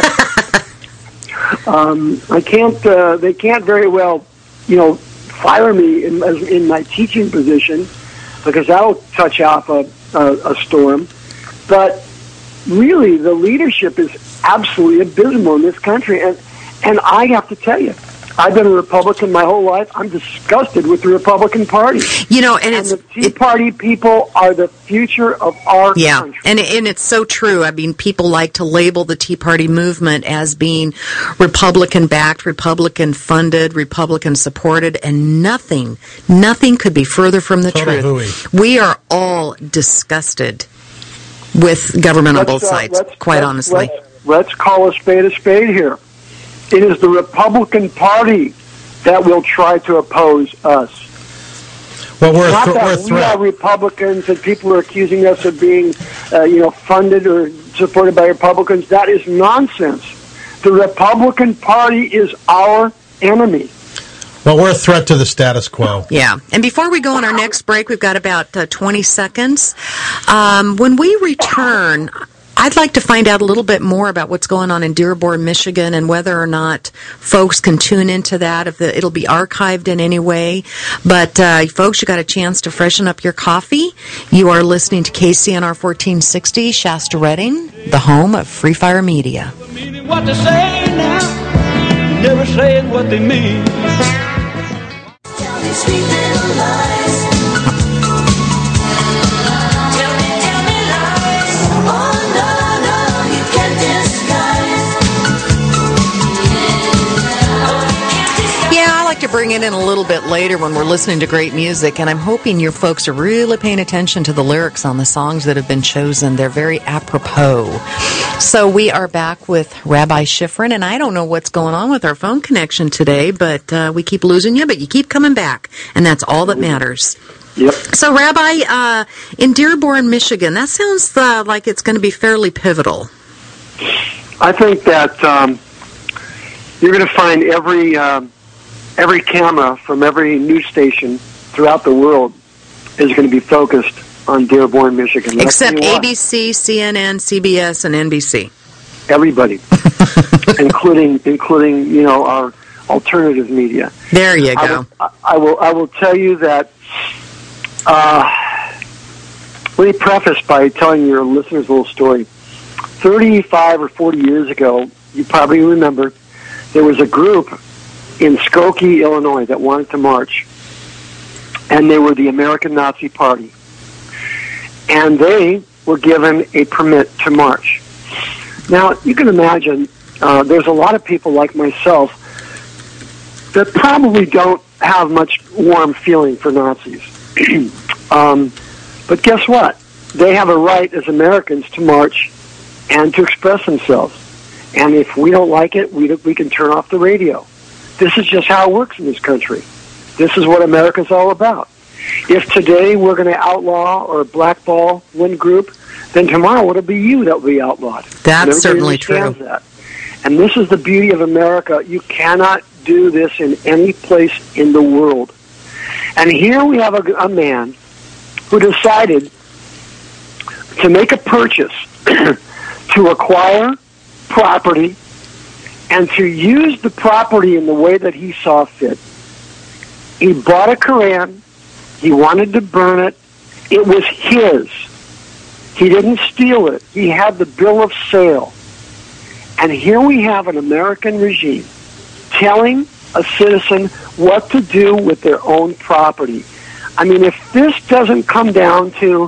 Speaker 7: I can't. They can't very well, fire me in my teaching position, because that'll touch off a storm. But really, the leadership is absolutely abysmal in this country, and I have to tell you, I've been a Republican my whole life. I'm disgusted with the Republican Party.
Speaker 2: And
Speaker 7: the Tea Party people are the future of our country.
Speaker 2: And it's so true. I mean, people like to label the Tea Party movement as being Republican-backed, Republican-funded, Republican-supported, and nothing could be further from the truth.
Speaker 3: Hooey.
Speaker 2: We are all disgusted with government on both sides, quite honestly.
Speaker 7: Let's call a spade here. It is the Republican Party that will try to oppose us.
Speaker 3: Well, we're
Speaker 7: we are Republicans and people are accusing us of being, funded or supported by Republicans. That is nonsense. The Republican Party is our enemy.
Speaker 3: Well, we're a threat to the status quo.
Speaker 2: Yeah. And before we go on our next break, we've got about 20 seconds. When we return, I'd like to find out a little bit more about what's going on in Dearborn, Michigan, and whether or not folks can tune into that, if it'll be archived in any way. But, folks, you got a chance to freshen up your coffee. You are listening to KCNR 1460, Shasta Redding, the home of Free Fire Media.
Speaker 8: Meaning what they say now, never saying what they mean. Tell me sweet little lies. Tell me lies. Oh no, you can't disguise.
Speaker 2: Yeah, I like to bring it in a little bit later when we're listening to great music, and I'm hoping your folks are really paying attention to the lyrics on the songs that have been chosen. They're very apropos. So we are back with Rabbi Schifrin, and I don't know what's going on with our phone connection today, but we keep losing you, but you keep coming back, and that's all that matters.
Speaker 7: Yep.
Speaker 2: So, Rabbi, in Dearborn, Michigan, that sounds like it's going to be fairly pivotal.
Speaker 7: I think that you're going to find every camera from every news station throughout the world is going to be focused on Dearborn, Michigan.
Speaker 2: Except ABC, CNN, CBS, and NBC.
Speaker 7: Everybody, including our alternative media.
Speaker 2: There you go.
Speaker 7: I will tell you that. Let me preface by telling your listeners a little story. 35 or 40 years ago, you probably remember, there was a group in Skokie, Illinois, that wanted to march, and they were the American Nazi Party. And they were given a permit to march. Now, you can imagine there's a lot of people like myself that probably don't have much warm feeling for Nazis. But guess what? They have a right as Americans to march and to express themselves. And if we don't like it, we can turn off the radio. This is just how it works in this country. This is what America's all about. If today we're going to outlaw or blackball one group, then tomorrow it'll be you that will be outlawed.
Speaker 2: That's certainly true.
Speaker 7: That. And this is the beauty of America. You cannot do this in any place in the world. And here we have a man who decided to make a purchase to acquire property and to use the property in the way that he saw fit. He bought a Koran. He wanted to burn it. It was his. He didn't steal it. He had the bill of sale. And here we have an American regime telling a citizen what to do with their own property. I mean, if this doesn't come down to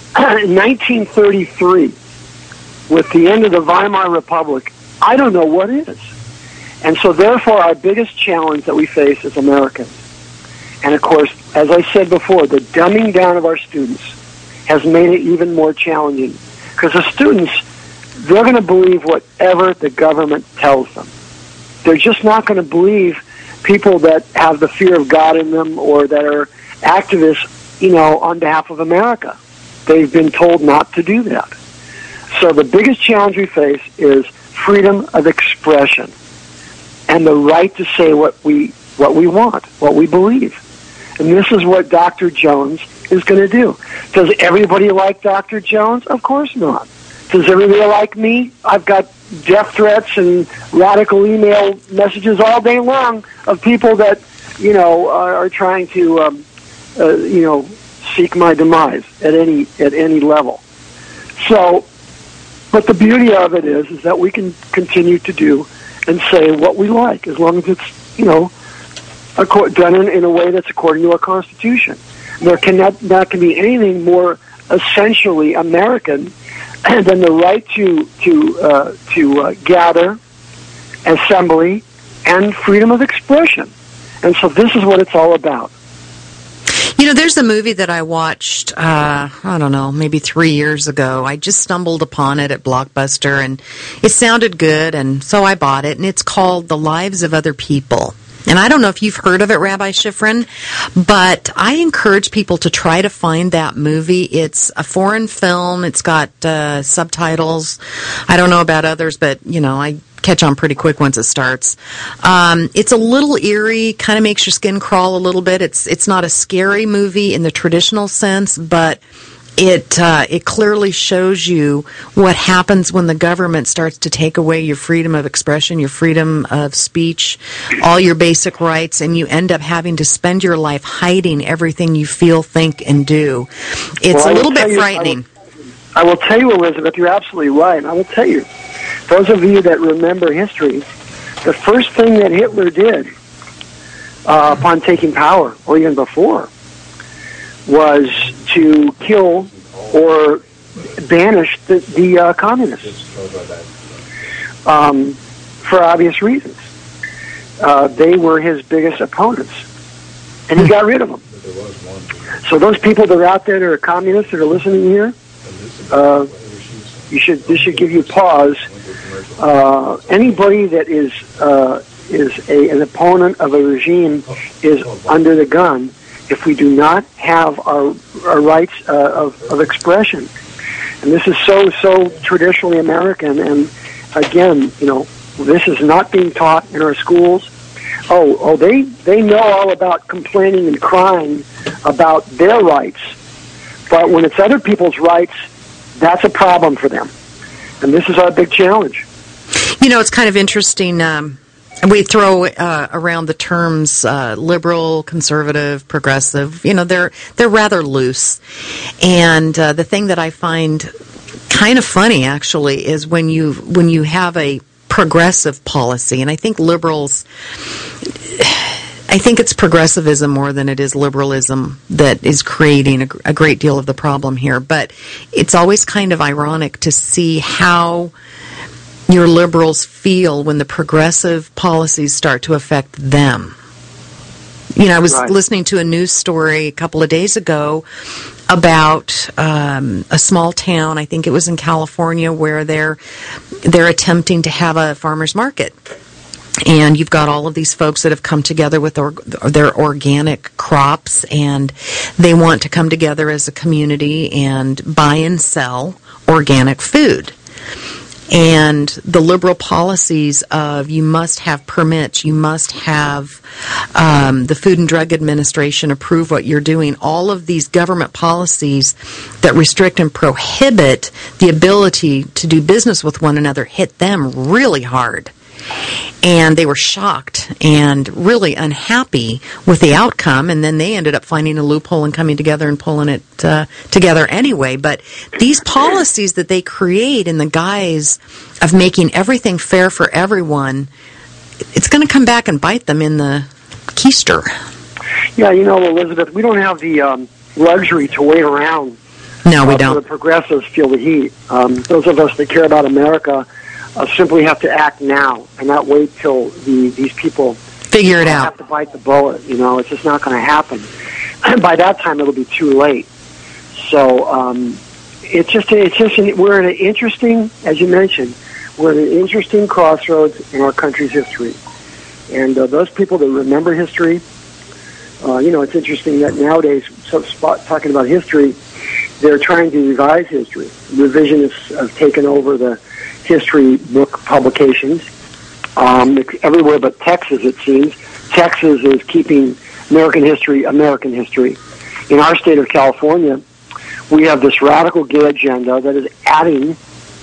Speaker 7: 1933, with the end of the Weimar Republic, I don't know what is. And so therefore our biggest challenge that we face as Americans, and of course, as I said before, the dumbing down of our students has made it even more challenging. Because the students, they're going to believe whatever the government tells them. They're just not going to believe people that have the fear of God in them or that are activists, on behalf of America. They've been told not to do that. So the biggest challenge we face is freedom of expression and the right to say what we want, what we believe. And this is what Dr. Jones is going to do. Does everybody like Dr. Jones? Of course not. Does everybody like me? I've got death threats and radical email messages all day long of people that, are trying to, seek my demise at any level. So, but the beauty of it is that we can continue to do and say what we like, as long as it's, done in a way that's according to our Constitution. There not can be anything more essentially American than the right to gather, assembly, and freedom of expression. And so this is what it's all about.
Speaker 2: There's a movie that I watched, I don't know, maybe 3 years ago. I just stumbled upon it at Blockbuster, and it sounded good, and so I bought it, and it's called The Lives of Other People. And I don't know if you've heard of it, Rabbi Schifrin, but I encourage people to try to find that movie. It's a foreign film. It's got subtitles. I don't know about others, but, I catch on pretty quick once it starts. It's a little eerie, kind of makes your skin crawl a little bit. It's not a scary movie in the traditional sense, but it clearly shows you what happens when the government starts to take away your freedom of expression, your freedom of speech, all your basic rights, and you end up having to spend your life hiding everything you feel, think, and do. It's a little bit frightening.
Speaker 7: I will tell you, Elizabeth, you're absolutely right. I will tell you those of you that remember history, the first thing that Hitler did upon taking power, or even before, was to kill or banish the communists for obvious reasons. They were his biggest opponents, and he got rid of them. So those people that are out there that are communists that are listening here, this should give you pause. Anybody that is an opponent of a regime is under the gun if we do not have our rights of expression. And this is so traditionally American. And again, this is not being taught in our schools. They know all about complaining and crying about their rights, but when it's other people's rights, that's a problem for them. And this is our big challenge.
Speaker 2: It's kind of interesting. We throw around the terms liberal, conservative, progressive. They're rather loose. And the thing that I find kind of funny, actually, is when you have a progressive policy, and I think I think it's progressivism more than it is liberalism that is creating a great deal of the problem here. But it's always kind of ironic to see how your liberals feel when the progressive policies start to affect them. I was listening to a news story a couple of days ago about a small town, I think it was in California, where they're attempting to have a farmer's market. And you've got all of these folks that have come together with their organic crops, and they want to come together as a community and buy and sell organic food. And the liberal policies of you must have permits, you must have the Food and Drug Administration approve what you're doing, all of these government policies that restrict and prohibit the ability to do business with one another hit them really hard. And they were shocked and really unhappy with the outcome, and then they ended up finding a loophole and coming together and pulling it together anyway. But these policies that they create in the guise of making everything fair for everyone, it's going to come back and bite them in the keister.
Speaker 7: Yeah, Elizabeth, we don't have the luxury to wait around.
Speaker 2: No, we don't.
Speaker 7: The progressives feel the heat. Those of us that care about America simply have to act now and not wait till these people
Speaker 2: figure it out.
Speaker 7: Have to bite the bullet. It's just not going to happen. And by that time, it'll be too late. So we're in an interesting, as you mentioned, we're at an interesting crossroads in our country's history. And those people that remember history, it's interesting that nowadays, talking about history, they're trying to revise history. Revisionists have taken over the history book publications everywhere but Texas, it seems. Texas is keeping American history. In our state of California, we have this radical gay agenda that is adding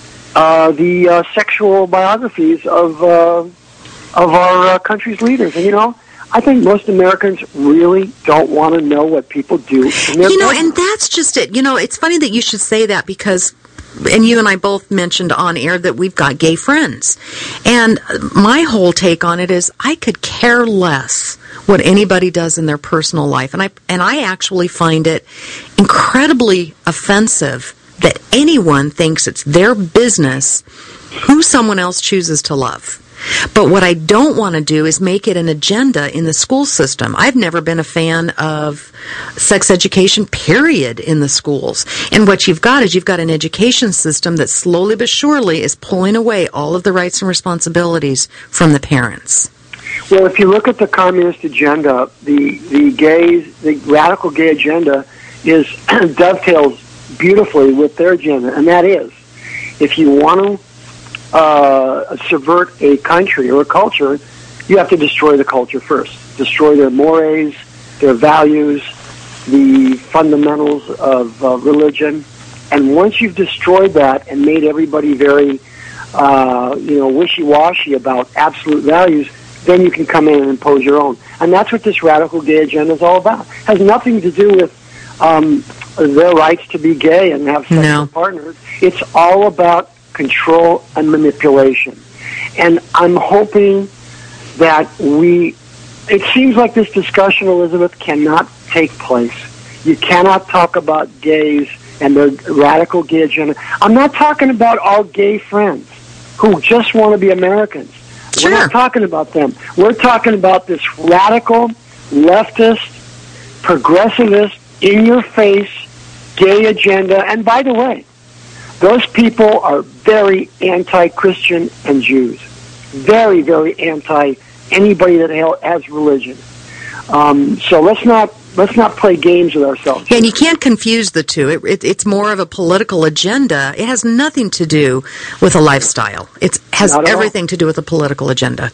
Speaker 7: the sexual biographies of our country's leaders. And, I think most Americans really don't want to know what people do in their business.
Speaker 2: And that's just it. It's funny that you should say that because, and you and I both mentioned on air that we've got gay friends. And my whole take on it is I could care less what anybody does in their personal life. And I actually find it incredibly offensive that anyone thinks it's their business who someone else chooses to love. But what I don't want to do is make it an agenda in the school system. I've never been a fan of sex education, period, in the schools. And what you've got is you've got an education system that slowly but surely is pulling away all of the rights and responsibilities from the parents.
Speaker 7: Well, if you look at the communist agenda, the radical gay agenda dovetails beautifully with their agenda, and that is, if you want to subvert a country or a culture, you have to destroy the culture first. Destroy their mores, their values, the fundamentals of religion. And once you've destroyed that and made everybody very, wishy-washy about absolute values, then you can come in and impose your own. And that's what this radical gay agenda is all about. It has nothing to do with their rights to be gay and have sexual partners. It's all about control and manipulation. And I'm hoping that it seems like this discussion, Elizabeth, cannot take place. You cannot talk about gays and their radical gay agenda. I'm not talking about our gay friends who just want to be Americans.
Speaker 2: Sure.
Speaker 7: We're not talking about them. We're talking about this radical, leftist, progressivist, in-your-face gay agenda. And by the way, those people are very anti-Christian and Jews. Very, very anti anybody that has religion. So let's not play games with ourselves.
Speaker 2: Yeah, and you can't confuse the two. It's more of a political agenda. It has nothing to do with a lifestyle. It has everything to do with a political agenda.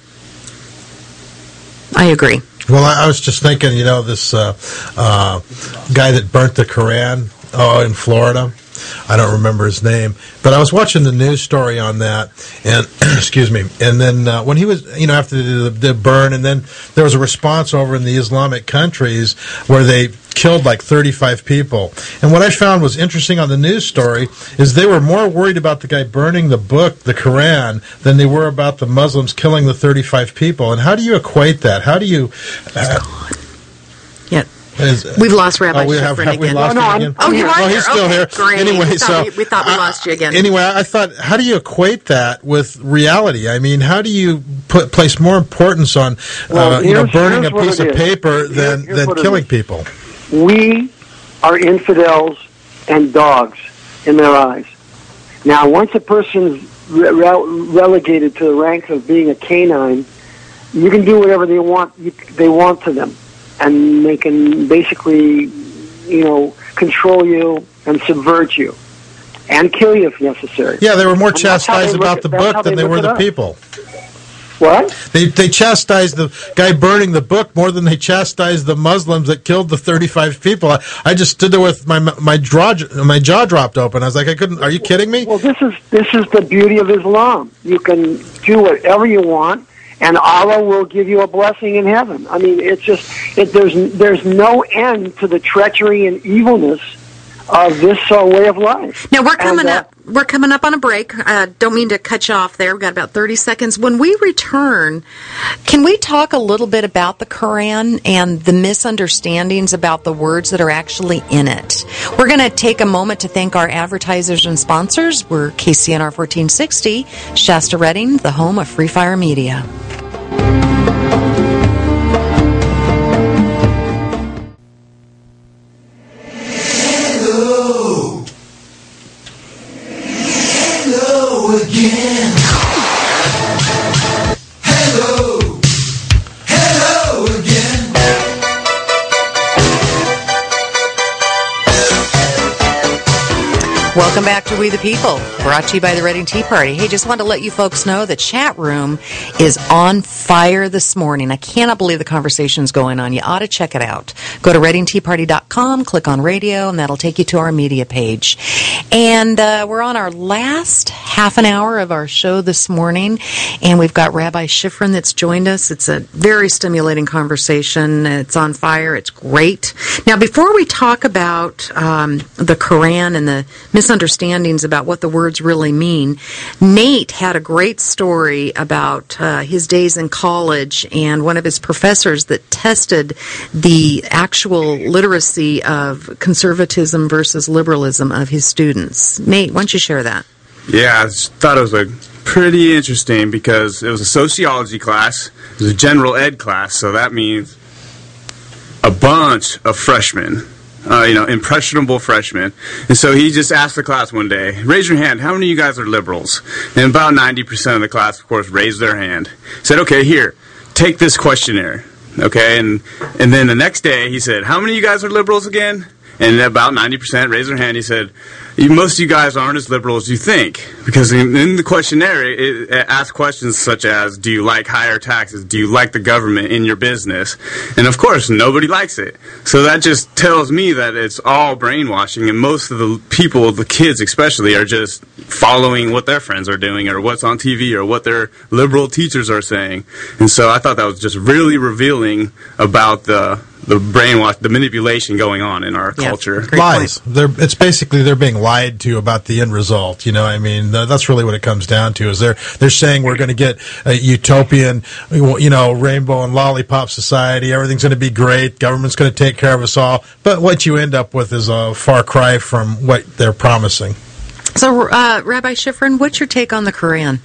Speaker 2: I agree.
Speaker 3: Well, I was just thinking, this guy that burnt the Koran in Florida. I don't remember his name, but I was watching the news story on that, and excuse me. And then when he was, after the burn, and then there was a response over in the Islamic countries where they killed like 35 people. And what I found was interesting on the news story is they were more worried about the guy burning the book, the Quran, than they were about the Muslims killing the 35 people. And how do you equate that? How do you...
Speaker 2: Yeah. We've lost Rabbi Schifrin again.
Speaker 3: We lost him again?
Speaker 2: Oh, you are
Speaker 3: here? He's still here.
Speaker 2: Great.
Speaker 3: Anyway,
Speaker 2: we thought we lost you again.
Speaker 3: Anyway, I thought, how do you equate that with reality? I mean, how do you place more importance on burning a piece of paper than killing people?
Speaker 7: We are infidels and dogs in their eyes. Now, once a person's relegated to the rank of being a canine, you can do whatever they want to them. And they can basically, control you and subvert you and kill you if necessary.
Speaker 3: Yeah, they were more chastised about the book than they were the people.
Speaker 7: What?
Speaker 3: They chastised the guy burning the book more than they chastised the Muslims that killed the 35 people. I just stood there with my jaw dropped open. I was like, I couldn't. Are you kidding me?
Speaker 7: Well, this is the beauty of Islam. You can do whatever you want, and Allah will give you a blessing in heaven. I mean, it's just there's no end to the treachery and evilness of this way of life.
Speaker 2: Now we're coming up. We're coming up on a break. Don't mean to cut you off there. We've got about 30 seconds. When we return, can we talk a little bit about the Quran and the misunderstandings about the words that are actually in it? We're going to take a moment to thank our advertisers and sponsors. We're KCNR 1460, Shasta Redding, the home of Free Fire Media.
Speaker 8: Again. Hello again.
Speaker 2: Welcome back to We the People, brought to you by the Reading Tea Party. Hey, just wanted to let you folks know the chat room is on fire this morning. I cannot believe the conversation's going on. You ought to check it out. Go to readingteaparty.com, click on radio, and that'll take you to our media page. And we're on our last half an hour of our show this morning, and we've got Rabbi Schifrin that's joined us. It's a very stimulating conversation. It's on fire. It's great. Now, before we talk about the Quran and the misunderstandings about what the words really mean, Nate had a great story about his days in college and one of his professors that tested the actual literacy of conservatism versus liberalism of his students. Nate, why don't you share that?
Speaker 4: Yeah, I just thought it was pretty interesting because it was a sociology class. It was a general ed class, so that means a bunch of freshmen. Impressionable freshmen. And so he just asked the class one day, raise your hand, how many of you guys are liberals? And about 90% of the class, of course, raised their hand. He said, okay, here, take this questionnaire. Okay, and then the next day he said, how many of you guys are liberals again? And about 90% raised their hand. He said, most of you guys aren't as liberal as you think. Because in the questionnaire, it asked questions such as, do you like higher taxes? Do you like the government in your business? And of course, nobody likes it. So that just tells me that it's all brainwashing. And most of the people, the kids especially, are just following what their friends are doing or what's on TV or what their liberal teachers are saying. And so I thought that was just really revealing about the brainwash, the manipulation going on in our culture.
Speaker 3: Lies. It's basically they're being lied to about the end result. You know, I mean, that's really what it comes down to. Is they're saying we're going to get a utopian, rainbow and lollipop society. Everything's going to be great. Government's going to take care of us all. But what you end up with is a far cry from what they're promising.
Speaker 2: So, Rabbi Schifrin, what's your take on the Quran?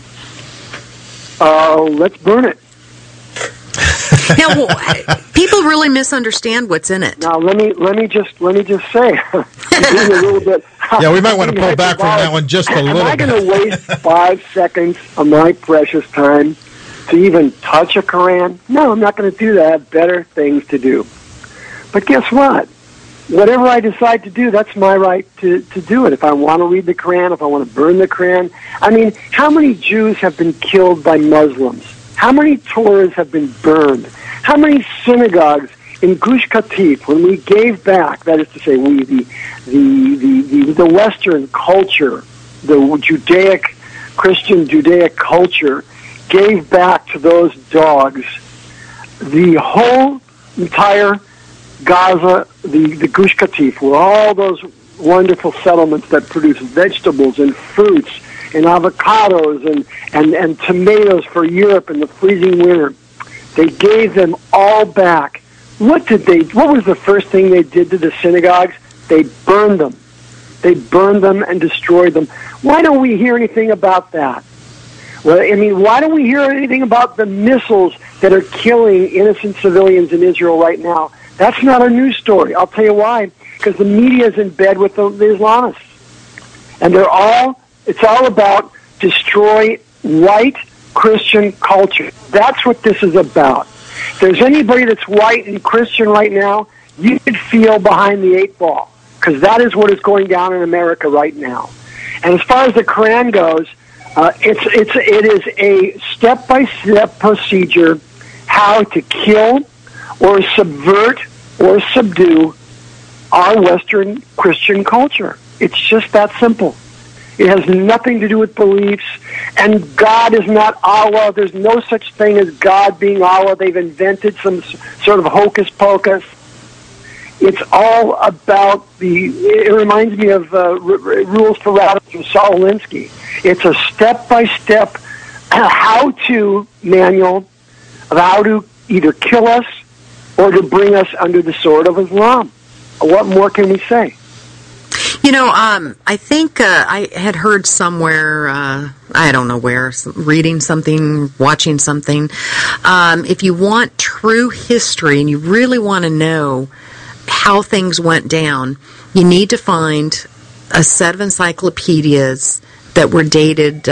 Speaker 7: Let's burn it.
Speaker 2: Now, people really misunderstand what's in it.
Speaker 7: Now, let me just say, a little bit.
Speaker 3: Yeah, we might want to pull back from that one just a little bit.
Speaker 7: Am I going to waste 5 seconds of my precious time to even touch a Quran? No, I'm not going to do that. I have better things to do. But guess what? Whatever I decide to do, that's my right to do it. If I want to read the Quran, if I want to burn the Quran. I mean, how many Jews have been killed by Muslims? How many Torahs have been burned? How many synagogues in Gush Katif, when we gave back, that is to say, the Western culture, the Christian Judaic culture, gave back to those dogs the whole entire Gaza, the Gush Katif, where all those wonderful settlements that produce vegetables and fruits and avocados and tomatoes for Europe in the freezing winter. They gave them all back. What was the first thing they did to the synagogues? They burned them. They burned them and destroyed them. Why don't we hear anything about that? Well, I mean, why don't we hear anything about the missiles that are killing innocent civilians in Israel right now? That's not a news story. I'll tell you why. Because the media is in bed with the Islamists. And it's all about destroy white Christian culture. That's what this is about. If there's anybody that's white and Christian right now, you could feel behind the 8 ball. Because that is what is going down in America right now. And as far as the Quran goes, it is a step-by-step procedure how to kill or subvert or subdue our Western Christian culture. It's just that simple. It has nothing to do with beliefs. And God is not Allah. There's no such thing as God being Allah. They've invented some sort of hocus pocus. It's all about it reminds me of Rules for Radicals from Saul Alinsky. It's a step-by-step how-to manual of how to either kill us or to bring us under the sword of Islam. What more can we say?
Speaker 2: I think I had heard somewhere, I don't know where, reading something, watching something. If you want true history and you really want to know how things went down, you need to find a set of encyclopedias that were dated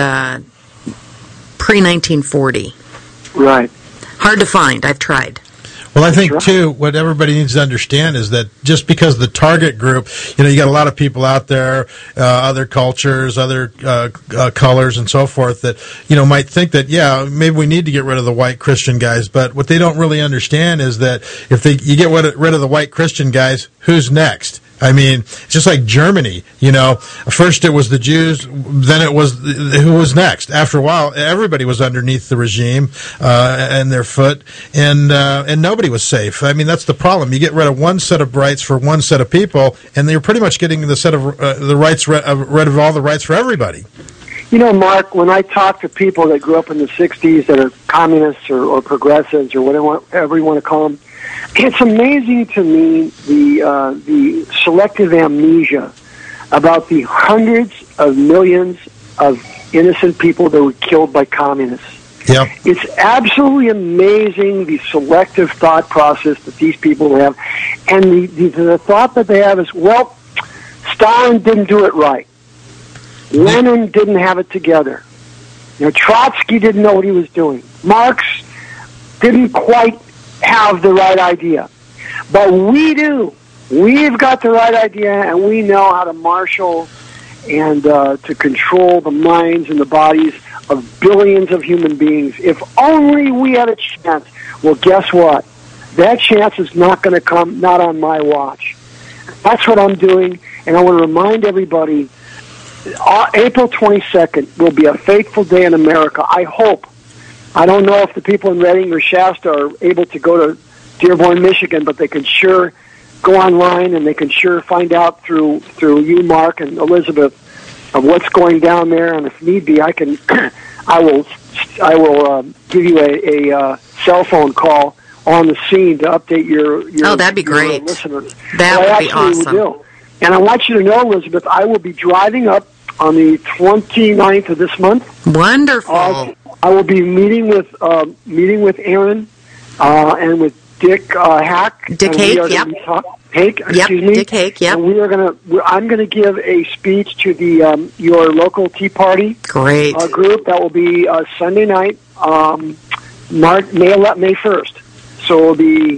Speaker 2: pre-1940.
Speaker 7: Right.
Speaker 2: Hard to find. I've tried.
Speaker 3: Well, I think, too, what everybody needs to understand is that just because the target group, you got a lot of people out there, other cultures, other colors and so forth that, might think that, yeah, maybe we need to get rid of the white Christian guys. But what they don't really understand is that if you get rid of the white Christian guys, who's next? I mean, it's just like Germany, First it was the Jews, then it was who was next. After a while, everybody was underneath the regime and their foot, and nobody was safe. I mean, that's the problem. You get rid of one set of rights for one set of people, and you're pretty much getting the set of the rights rid of all the rights for everybody.
Speaker 7: Mark, when I talk to people that grew up in the 60s that are communists or progressives or whatever you want to call them, it's amazing to me the selective amnesia about the hundreds of millions of innocent people that were killed by communists.
Speaker 3: Yep.
Speaker 7: It's absolutely amazing the selective thought process that these people have. And the thought that they have is, well, Stalin didn't do it right. Lenin didn't have it together. Trotsky didn't know what he was doing. Marx didn't quite have the right idea. But we do. We've got the right idea, and we know how to marshal and to control the minds and the bodies of billions of human beings. If only we had a chance. Well, guess what? That chance is not going to come, not on my watch. That's what I'm doing, and I want to remind everybody, April 22nd will be a fateful day in America. I hope. I don't know if the people in Reading or Shasta are able to go Dearborn, Michigan, but they can sure go online and they can sure find out through you, Mark, and Elizabeth of what's going down there. And if need be, I will give you a cell phone call on the scene to update your
Speaker 2: that'd be great.
Speaker 7: Listeners.
Speaker 2: That would be awesome.
Speaker 7: Will. And I want you to know, Elizabeth, I will be driving up on the 29th of this month.
Speaker 2: Wonderful.
Speaker 7: I will be meeting with Aaron and with Dick Hack.
Speaker 2: Dick Hake, yep.
Speaker 7: Excuse me.
Speaker 2: Dick Hake, yep.
Speaker 7: And I'm going to give a speech to the your local Tea Party
Speaker 2: Great.
Speaker 7: Group. That will be Sunday night, May 1st. So it'll be,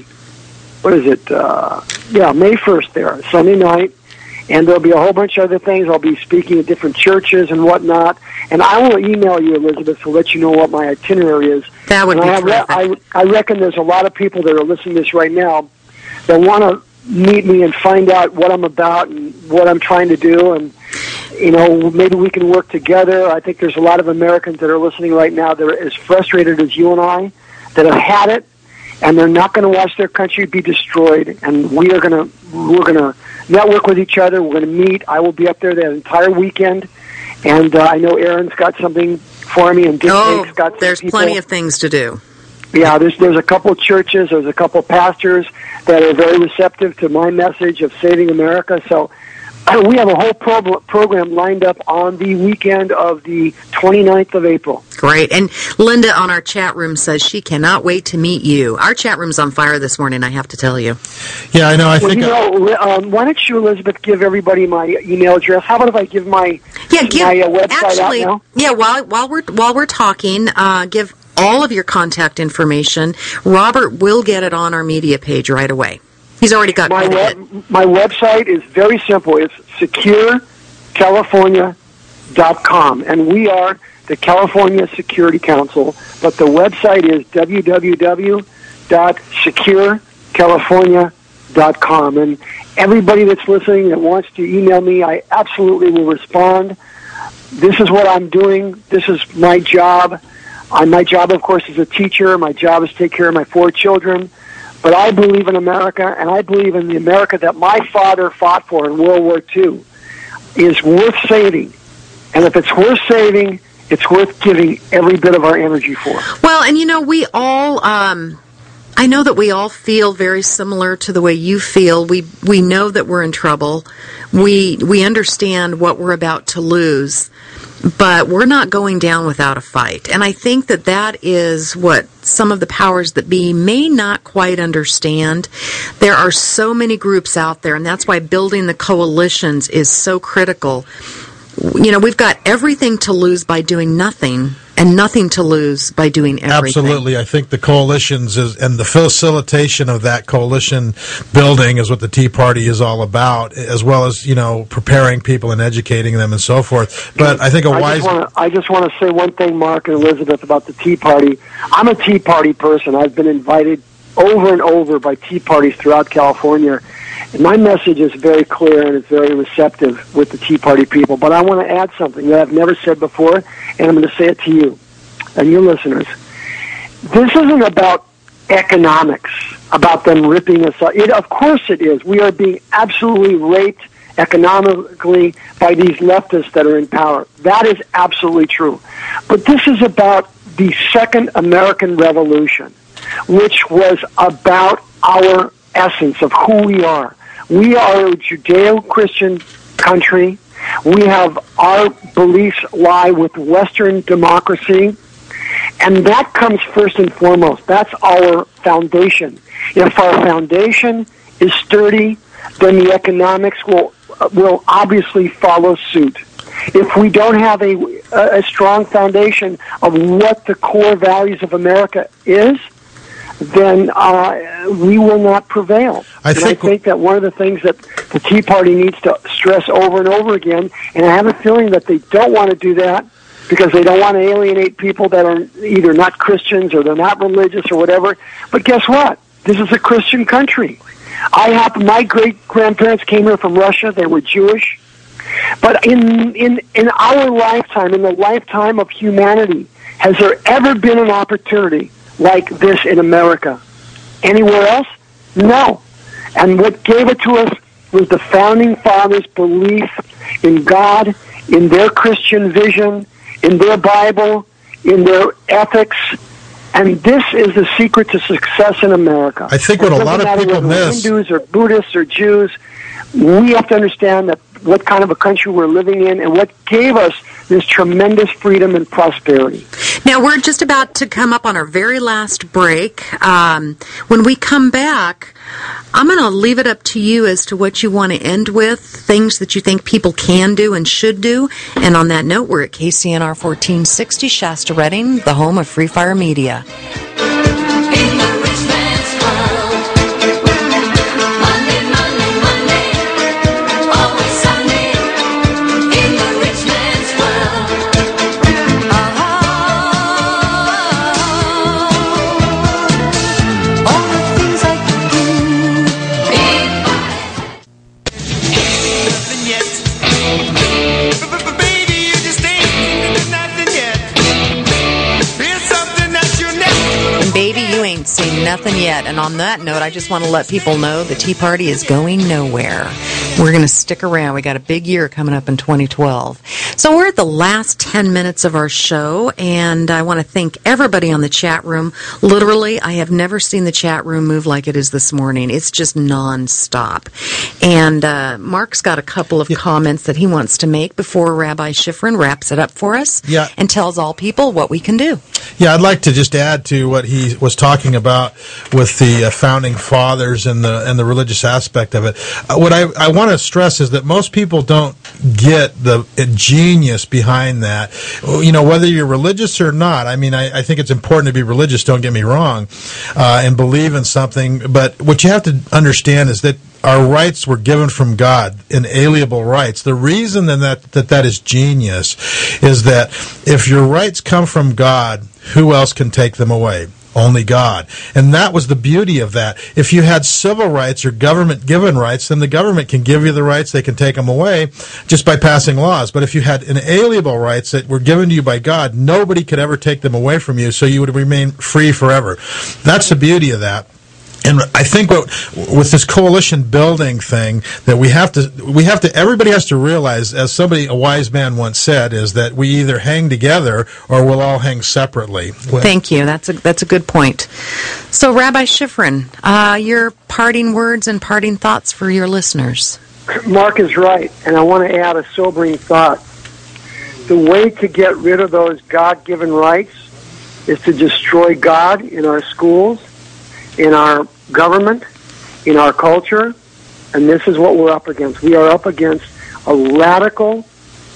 Speaker 7: May 1st there, Sunday night. And there'll be a whole bunch of other things. I'll be speaking at different churches and whatnot. And I will email you, Elizabeth, to let you know what my itinerary is.
Speaker 2: That would be terrific.
Speaker 7: I reckon there's a lot of people that are listening to this right now that want to meet me and find out what I'm about and what I'm trying to do. And, maybe we can work together. I think there's a lot of Americans that are listening right now that are as frustrated as you and I, that have had it, and they're not going to watch their country be destroyed. And we're going to network with each other. We're going to meet. I will be up there that entire weekend. And I know Aaron's got something for me, and Dick Hake's got some
Speaker 2: there's
Speaker 7: people.
Speaker 2: plenty of things to do.
Speaker 7: Yeah, there's a couple of churches, there's a couple of pastors that are very receptive to my message of saving America. So we have a whole program lined up on the weekend of the 29th of April.
Speaker 2: Great. And Linda on our chat room says she cannot wait to meet you. Our chat room's on fire this morning, I have to tell you.
Speaker 3: Yeah, I know.
Speaker 7: Why don't you, Elizabeth, give everybody my email address? How about if I give my website out now?
Speaker 2: Yeah, while we're talking, give all of your contact information. Robert will get it on our media page right away. He's already got
Speaker 7: my website is very simple. It's securecalifornia.com, and we are the California Security Council, but the website is www.securecalifornia.com. And everybody that's listening that wants to email me, I absolutely will respond. This is what I'm doing. This is my job. My job, of course, is a teacher. My job is to take care of my 4 children. But I believe in America, and I believe in the America that my father fought for in World War II is worth saving. And if it's worth saving, it's worth giving every bit of our energy for.
Speaker 2: Well, and we all, I know that we all feel very similar to the way you feel. We know that we're in trouble. We understand what we're about to lose. But we're not going down without a fight. And I think that is what some of the powers that be may not quite understand. There are so many groups out there, and that's why building the coalitions is so critical. We've got everything to lose by doing nothing, and nothing to lose by doing everything.
Speaker 3: Absolutely. I think the coalitions and the facilitation of that coalition building is what the Tea Party is all about, as well as, preparing people and educating them and so forth. But I think
Speaker 7: I just want to say one thing, Mark and Elizabeth, about the Tea Party. I'm a Tea Party person. I've been invited over and over by Tea Parties throughout California. And my message is very clear and it's very receptive with the Tea Party people. But I want to add something that I've never said before, and I'm going to say it to you and your listeners. This isn't about economics, about them ripping us off. Of course it is. We are being absolutely raped economically by these leftists that are in power. That is absolutely true. But this is about the Second American Revolution, which was about our essence of who we are. We are a Judeo-Christian country. We have our beliefs lie with Western democracy, and that comes first and foremost. That's our foundation. If our foundation is sturdy, then the economics will obviously follow suit. If we don't have a strong foundation of what the core values of America is, then we will not prevail. I think that one of the things that the Tea Party needs to stress over and over again, and I have a feeling that they don't want to do that because they don't want to alienate people that are either not Christians or they're not religious or whatever. But guess what? This is a Christian country. My great-grandparents came here from Russia. They were Jewish. But in our lifetime, in the lifetime of humanity, has there ever been an opportunity like this in America? anywhere else? No. And what gave it to us was the Founding Fathers' belief in God, in their Christian vision, in their Bible, in their ethics. And this is the secret to success in America.
Speaker 3: I think what a lot of people miss...
Speaker 7: Hindus or Buddhists or Jews, we have to understand that what kind of a country we're living in and what gave us this tremendous freedom and prosperity.
Speaker 2: Now, we're just about to come up on our very last break. When we come back, I'm going to leave it up to you as to what you want to end with, things that you think people can do and should do. And on that note, we're at KCNR 1460, Shasta Redding, the home of Free Fire Media. Seen nothing yet. And on that note, I just want to let people know the Tea Party is going nowhere. We're going to stick around. We got a big year coming up in 2012. So we're at the last 10 minutes of our show, and I want to thank everybody on the chat room. Literally, I have never seen the chat room move like it is this morning. It's just nonstop. And Mark's got a couple of comments that he wants to make before Rabbi Schifrin wraps it up for us and tells all people what we can do.
Speaker 3: Yeah, I'd like to just add to what he was talking about with the Founding Fathers and the religious aspect of it. What I want to stress is that most people don't get the genius behind that. You know, whether you're religious or not, I mean, I think it's important to be religious, don't get me wrong, and believe in something. But what you have to understand is that our rights were given from God, inalienable rights. The reason that is genius is that if your rights come from God, who else can take them away? Only God. And that was the beauty of that. If you had civil rights or government-given rights, then the government can give you the rights, they can take them away just by passing laws. But if you had inalienable rights that were given to you by God, nobody could ever take them away from you, so you would remain free forever. That's the beauty of that. And I think with this coalition building thing that everybody has to realize, as a wise man once said, is that we either hang together or we'll all hang separately.
Speaker 2: Thank you. That's a good point. So, Rabbi Schifrin, your parting words and parting thoughts for your listeners.
Speaker 7: Mark is right, and I want to add a sobering thought. The way to get rid of those God-given rights is to destroy God in our schools, in our government, in our culture, and this is what we're up against. We are up against a radical,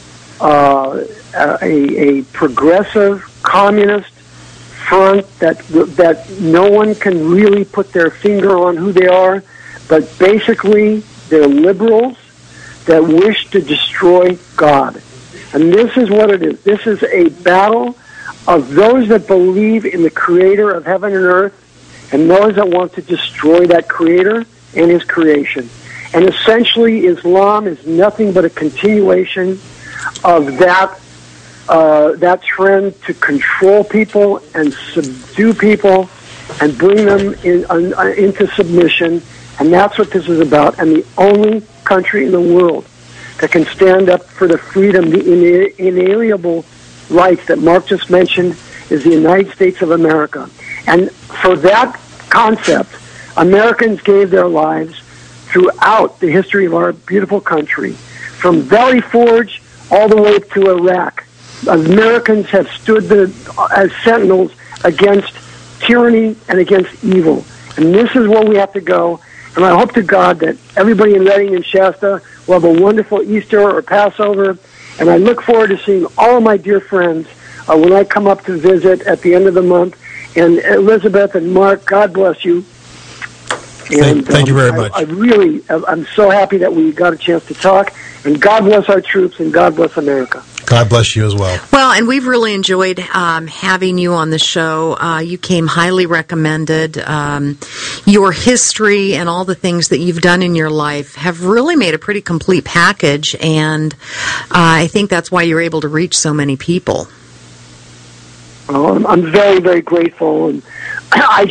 Speaker 7: a progressive communist front that no one can really put their finger on who they are, but basically they're liberals that wish to destroy God. And this is what it is. This is a battle of those that believe in the Creator of heaven and earth and those that want to destroy that Creator and His creation. And essentially, Islam is nothing but a continuation of that trend to control people and subdue people and bring them into submission. And that's what this is about. And the only country in the world that can stand up for the freedom, the inalienable rights that Mark just mentioned, is the United States of America. And for that concept, Americans gave their lives throughout the history of our beautiful country, from Valley Forge all the way to Iraq. Americans have stood as sentinels against tyranny and against evil. And this is where we have to go. And I hope to God that everybody in Redding and Shasta will have a wonderful Easter or Passover. And I look forward to seeing all of my dear friends when I come up to visit at the end of the month. And Elizabeth and Mark, God bless you. And
Speaker 3: thank you very much.
Speaker 7: I'm so happy that we got a chance to talk. And God bless our troops, and God bless America.
Speaker 3: God bless you as well.
Speaker 2: Well, and we've really enjoyed having you on the show. You came highly recommended. Your history and all the things that you've done in your life have really made a pretty complete package, and I think that's why you're able to reach so many people.
Speaker 7: Well, I'm very, very grateful, and I just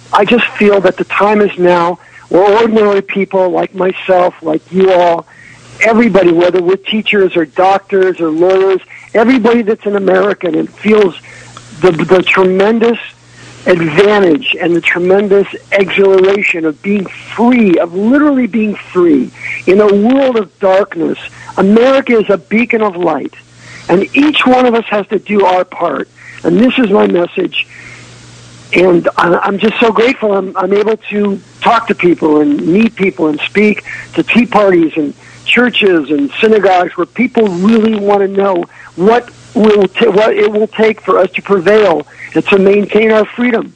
Speaker 7: I just feel that the time is now where ordinary people like myself, like you all, everybody, whether we're teachers or doctors or lawyers, everybody that's an American and feels the tremendous advantage and the tremendous exhilaration of being free, of literally being free in a world of darkness. America is a beacon of light, and each one of us has to do our part. And this is my message. And I'm just so grateful I'm able to talk to people and meet people and speak to tea parties and churches and synagogues where people really want to know what it will take for us to prevail and to maintain our freedom.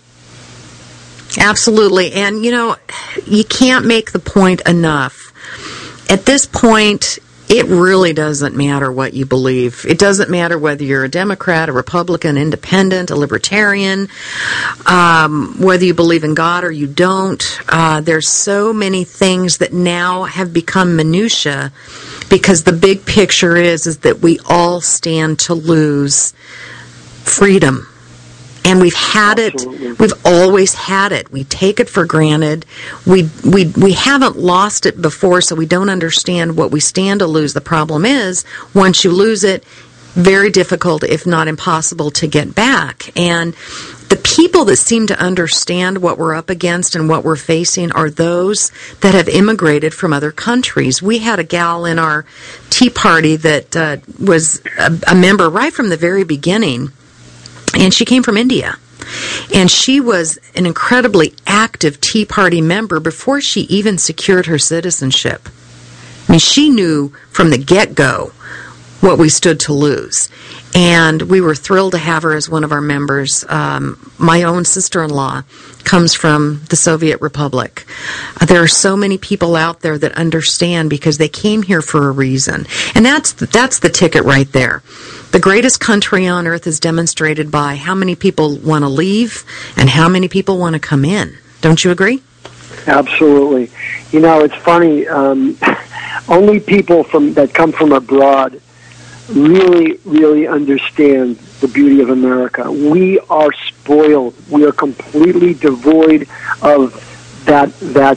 Speaker 2: Absolutely. And, you can't make the point enough. At this point, it really doesn't matter what you believe. It doesn't matter whether you're a Democrat, a Republican, independent, a libertarian, whether you believe in God or you don't. There's so many things that now have become minutia because the big picture is that we all stand to lose freedom. And we've had
Speaker 7: Absolutely.
Speaker 2: it. We've always had it. We take it for granted. We haven't lost it before, so we don't understand what we stand to lose. The problem is, once you lose it, very difficult, if not impossible, to get back. And the people that seem to understand what we're up against and what we're facing are those that have immigrated from other countries. We had a gal in our Tea Party that was a member right from the very beginning. And she came from India. And she was an incredibly active Tea Party member before she even secured her citizenship. I mean, she knew from the get-go what we stood to lose. And we were thrilled to have her as one of our members. My own sister-in-law comes from the Soviet Republic. There are so many people out there that understand because they came here for a reason. And that's the ticket right there. The greatest country on earth is demonstrated by how many people want to leave and how many people want to come in. Don't you agree?
Speaker 7: Absolutely. It's funny. Only people that come from abroad really, really understand the beauty of America. We are spoiled. We are completely devoid of that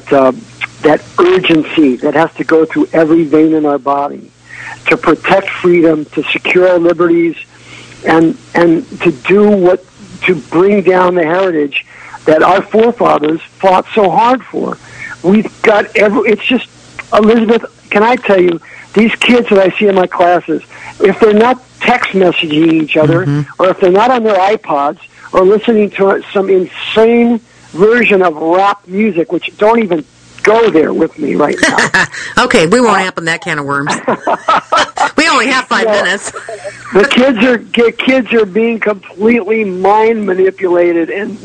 Speaker 7: urgency that has to go through every vein in our body to protect freedom, to secure our liberties, and to bring down the heritage that our forefathers fought so hard for. We've got it's just, Elizabeth, can I tell you, these kids that I see in my classes, if they're not text messaging each other, or if they're not on their iPods, or listening to some insane version of rap music, which don't even go there with me right now.
Speaker 2: Okay, we won't open that can of worms. We only have 5 minutes.
Speaker 7: The kids are being completely mind manipulated, and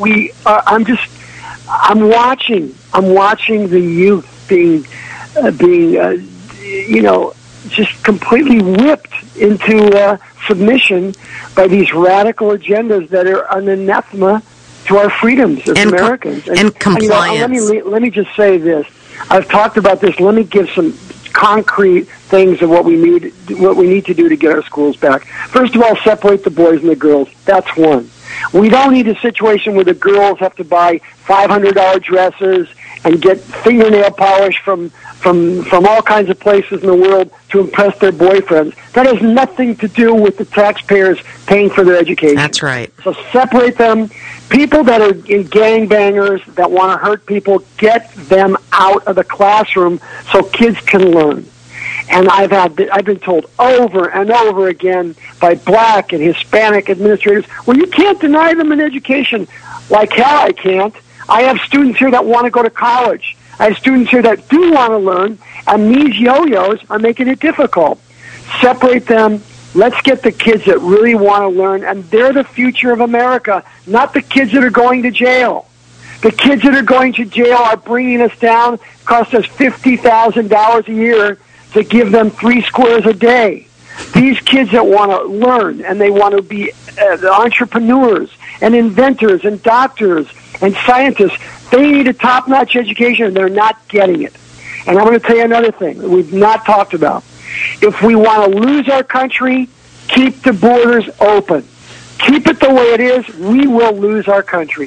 Speaker 7: I'm watching the youth being just completely whipped into submission by these radical agendas that are an anathema to our freedoms as Americans.
Speaker 2: And compliance.
Speaker 7: Let me just say this. I've talked about this. Let me give some concrete things of what we need to do to get our schools back. First of all, separate the boys and the girls. That's one. We don't need a situation where the girls have to buy $500 dresses and get fingernail polish from all kinds of places in the world to impress their boyfriends. That has nothing to do with the taxpayers paying for their education.
Speaker 2: That's right.
Speaker 7: So separate them. People that are in gangbangers that want to hurt people, get them out of the classroom so kids can learn. And I've been told over and over again by black and Hispanic administrators, well, you can't deny them an education. Like hell I can't. I have students here that want to go to college. I have students here that do want to learn, and these yo-yos are making it difficult. Separate them. Let's get the kids that really want to learn, and they're the future of America, not the kids that are going to jail. The kids that are going to jail are bringing us down, cost us $50,000 a year to give them 3 squares a day. These kids that want to learn and they want to be entrepreneurs and inventors and doctors and scientists, they need a top-notch education, and they're not getting it. And I'm going to tell you another thing that we've not talked about. If we want to lose our country, keep the borders open. Keep it the way it is, we will lose our country.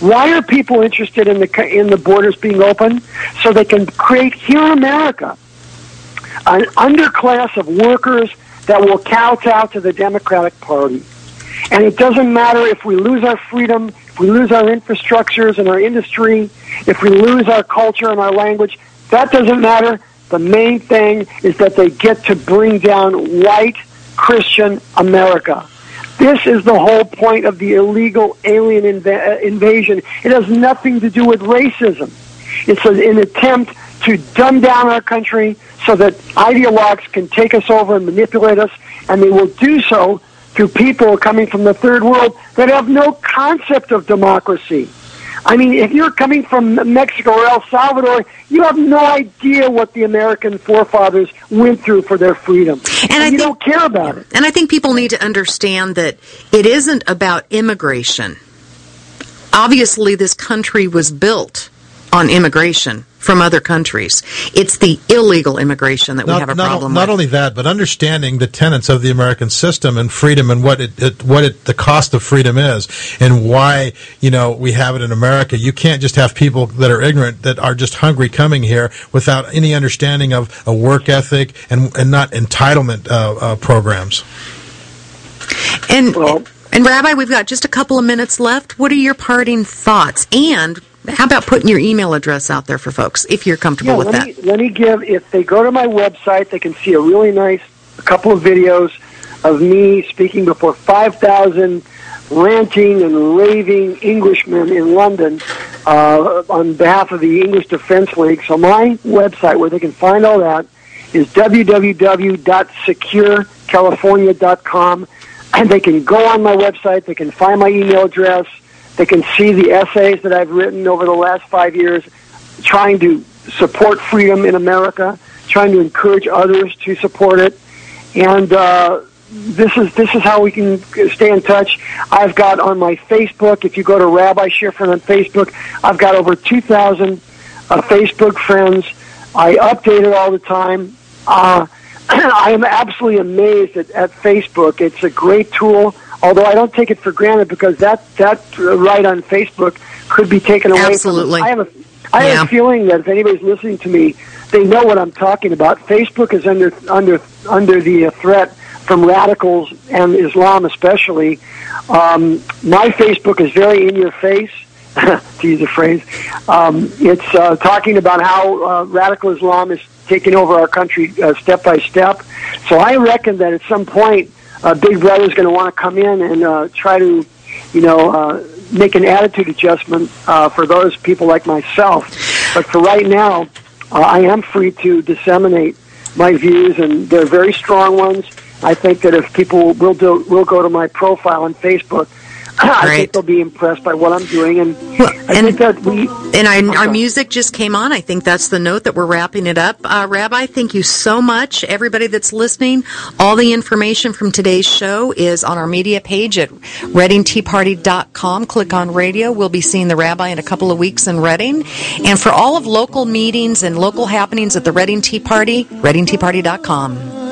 Speaker 7: Why are people interested in the borders being open? So they can create here in America an underclass of workers that will kowtow to the Democratic Party. And it doesn't matter if we lose our freedom, if we lose our infrastructures and our industry, if we lose our culture and our language. That doesn't matter. The main thing is that they get to bring down white Christian America. This is the whole point of the illegal alien invasion. It has nothing to do with racism. It's an attempt to dumb down our country so that ideologues can take us over and manipulate us, and they will do so through people coming from the third world that have no concept of democracy. I mean, if you're coming from Mexico or El Salvador, you have no idea what the American forefathers went through for their freedom. And you don't care about it.
Speaker 2: And I think people need to understand that it isn't about immigration. Obviously, this country was built on immigration from other countries. It's the illegal immigration that we have a problem with.
Speaker 3: Not only that, but understanding the tenets of the American system and freedom and what the cost of freedom is and why, we have it in America. You can't just have people that are ignorant, that are just hungry coming here without any understanding of a work ethic and not entitlement programs.
Speaker 2: And Rabbi, we've got just a couple of minutes left. What are your parting thoughts? And how about putting your email address out there for folks, if you're comfortable with that?
Speaker 7: Let me give, if they go to my website, they can see a really nice couple of videos of me speaking before 5,000 ranting and raving Englishmen in London on behalf of the English Defense League. So my website, where they can find all that, is www.securecalifornia.com. And they can go on my website, they can find my email address, they can see the essays that I've written over the last 5 years trying to support freedom in America, trying to encourage others to support it. And this is how we can stay in touch. I've got on my Facebook, if you go to Rabbi Schifrin on Facebook, I've got over 2,000 Facebook friends. I update it all the time. I am absolutely amazed at Facebook. It's a great tool, although I don't take it for granted because that right on Facebook could be taken away
Speaker 2: Absolutely.
Speaker 7: from us. I have a feeling that if anybody's listening to me, they know what I'm talking about. Facebook is under the threat from radicals and Islam especially. My Facebook is very in your face, to use a phrase. It's talking about how radical Islam is taking over our country step by step. So I reckon that at some point, Big Brother is going to want to come in and try to, make an attitude adjustment for those people like myself. But for right now, I am free to disseminate my views, and they're very strong ones. I think that if people will go to my profile on Facebook, I think they'll be impressed by what I'm doing, and I think that
Speaker 2: our music just came on. I think that's the note that we're wrapping it up. Rabbi, thank you so much. Everybody that's listening, all the information from today's show is on our media page at ReadingTeaParty.com. Click on radio. We'll be seeing the Rabbi in a couple of weeks in Reading. And for all of local meetings and local happenings at the Reading Tea Party, ReadingTeaParty.com.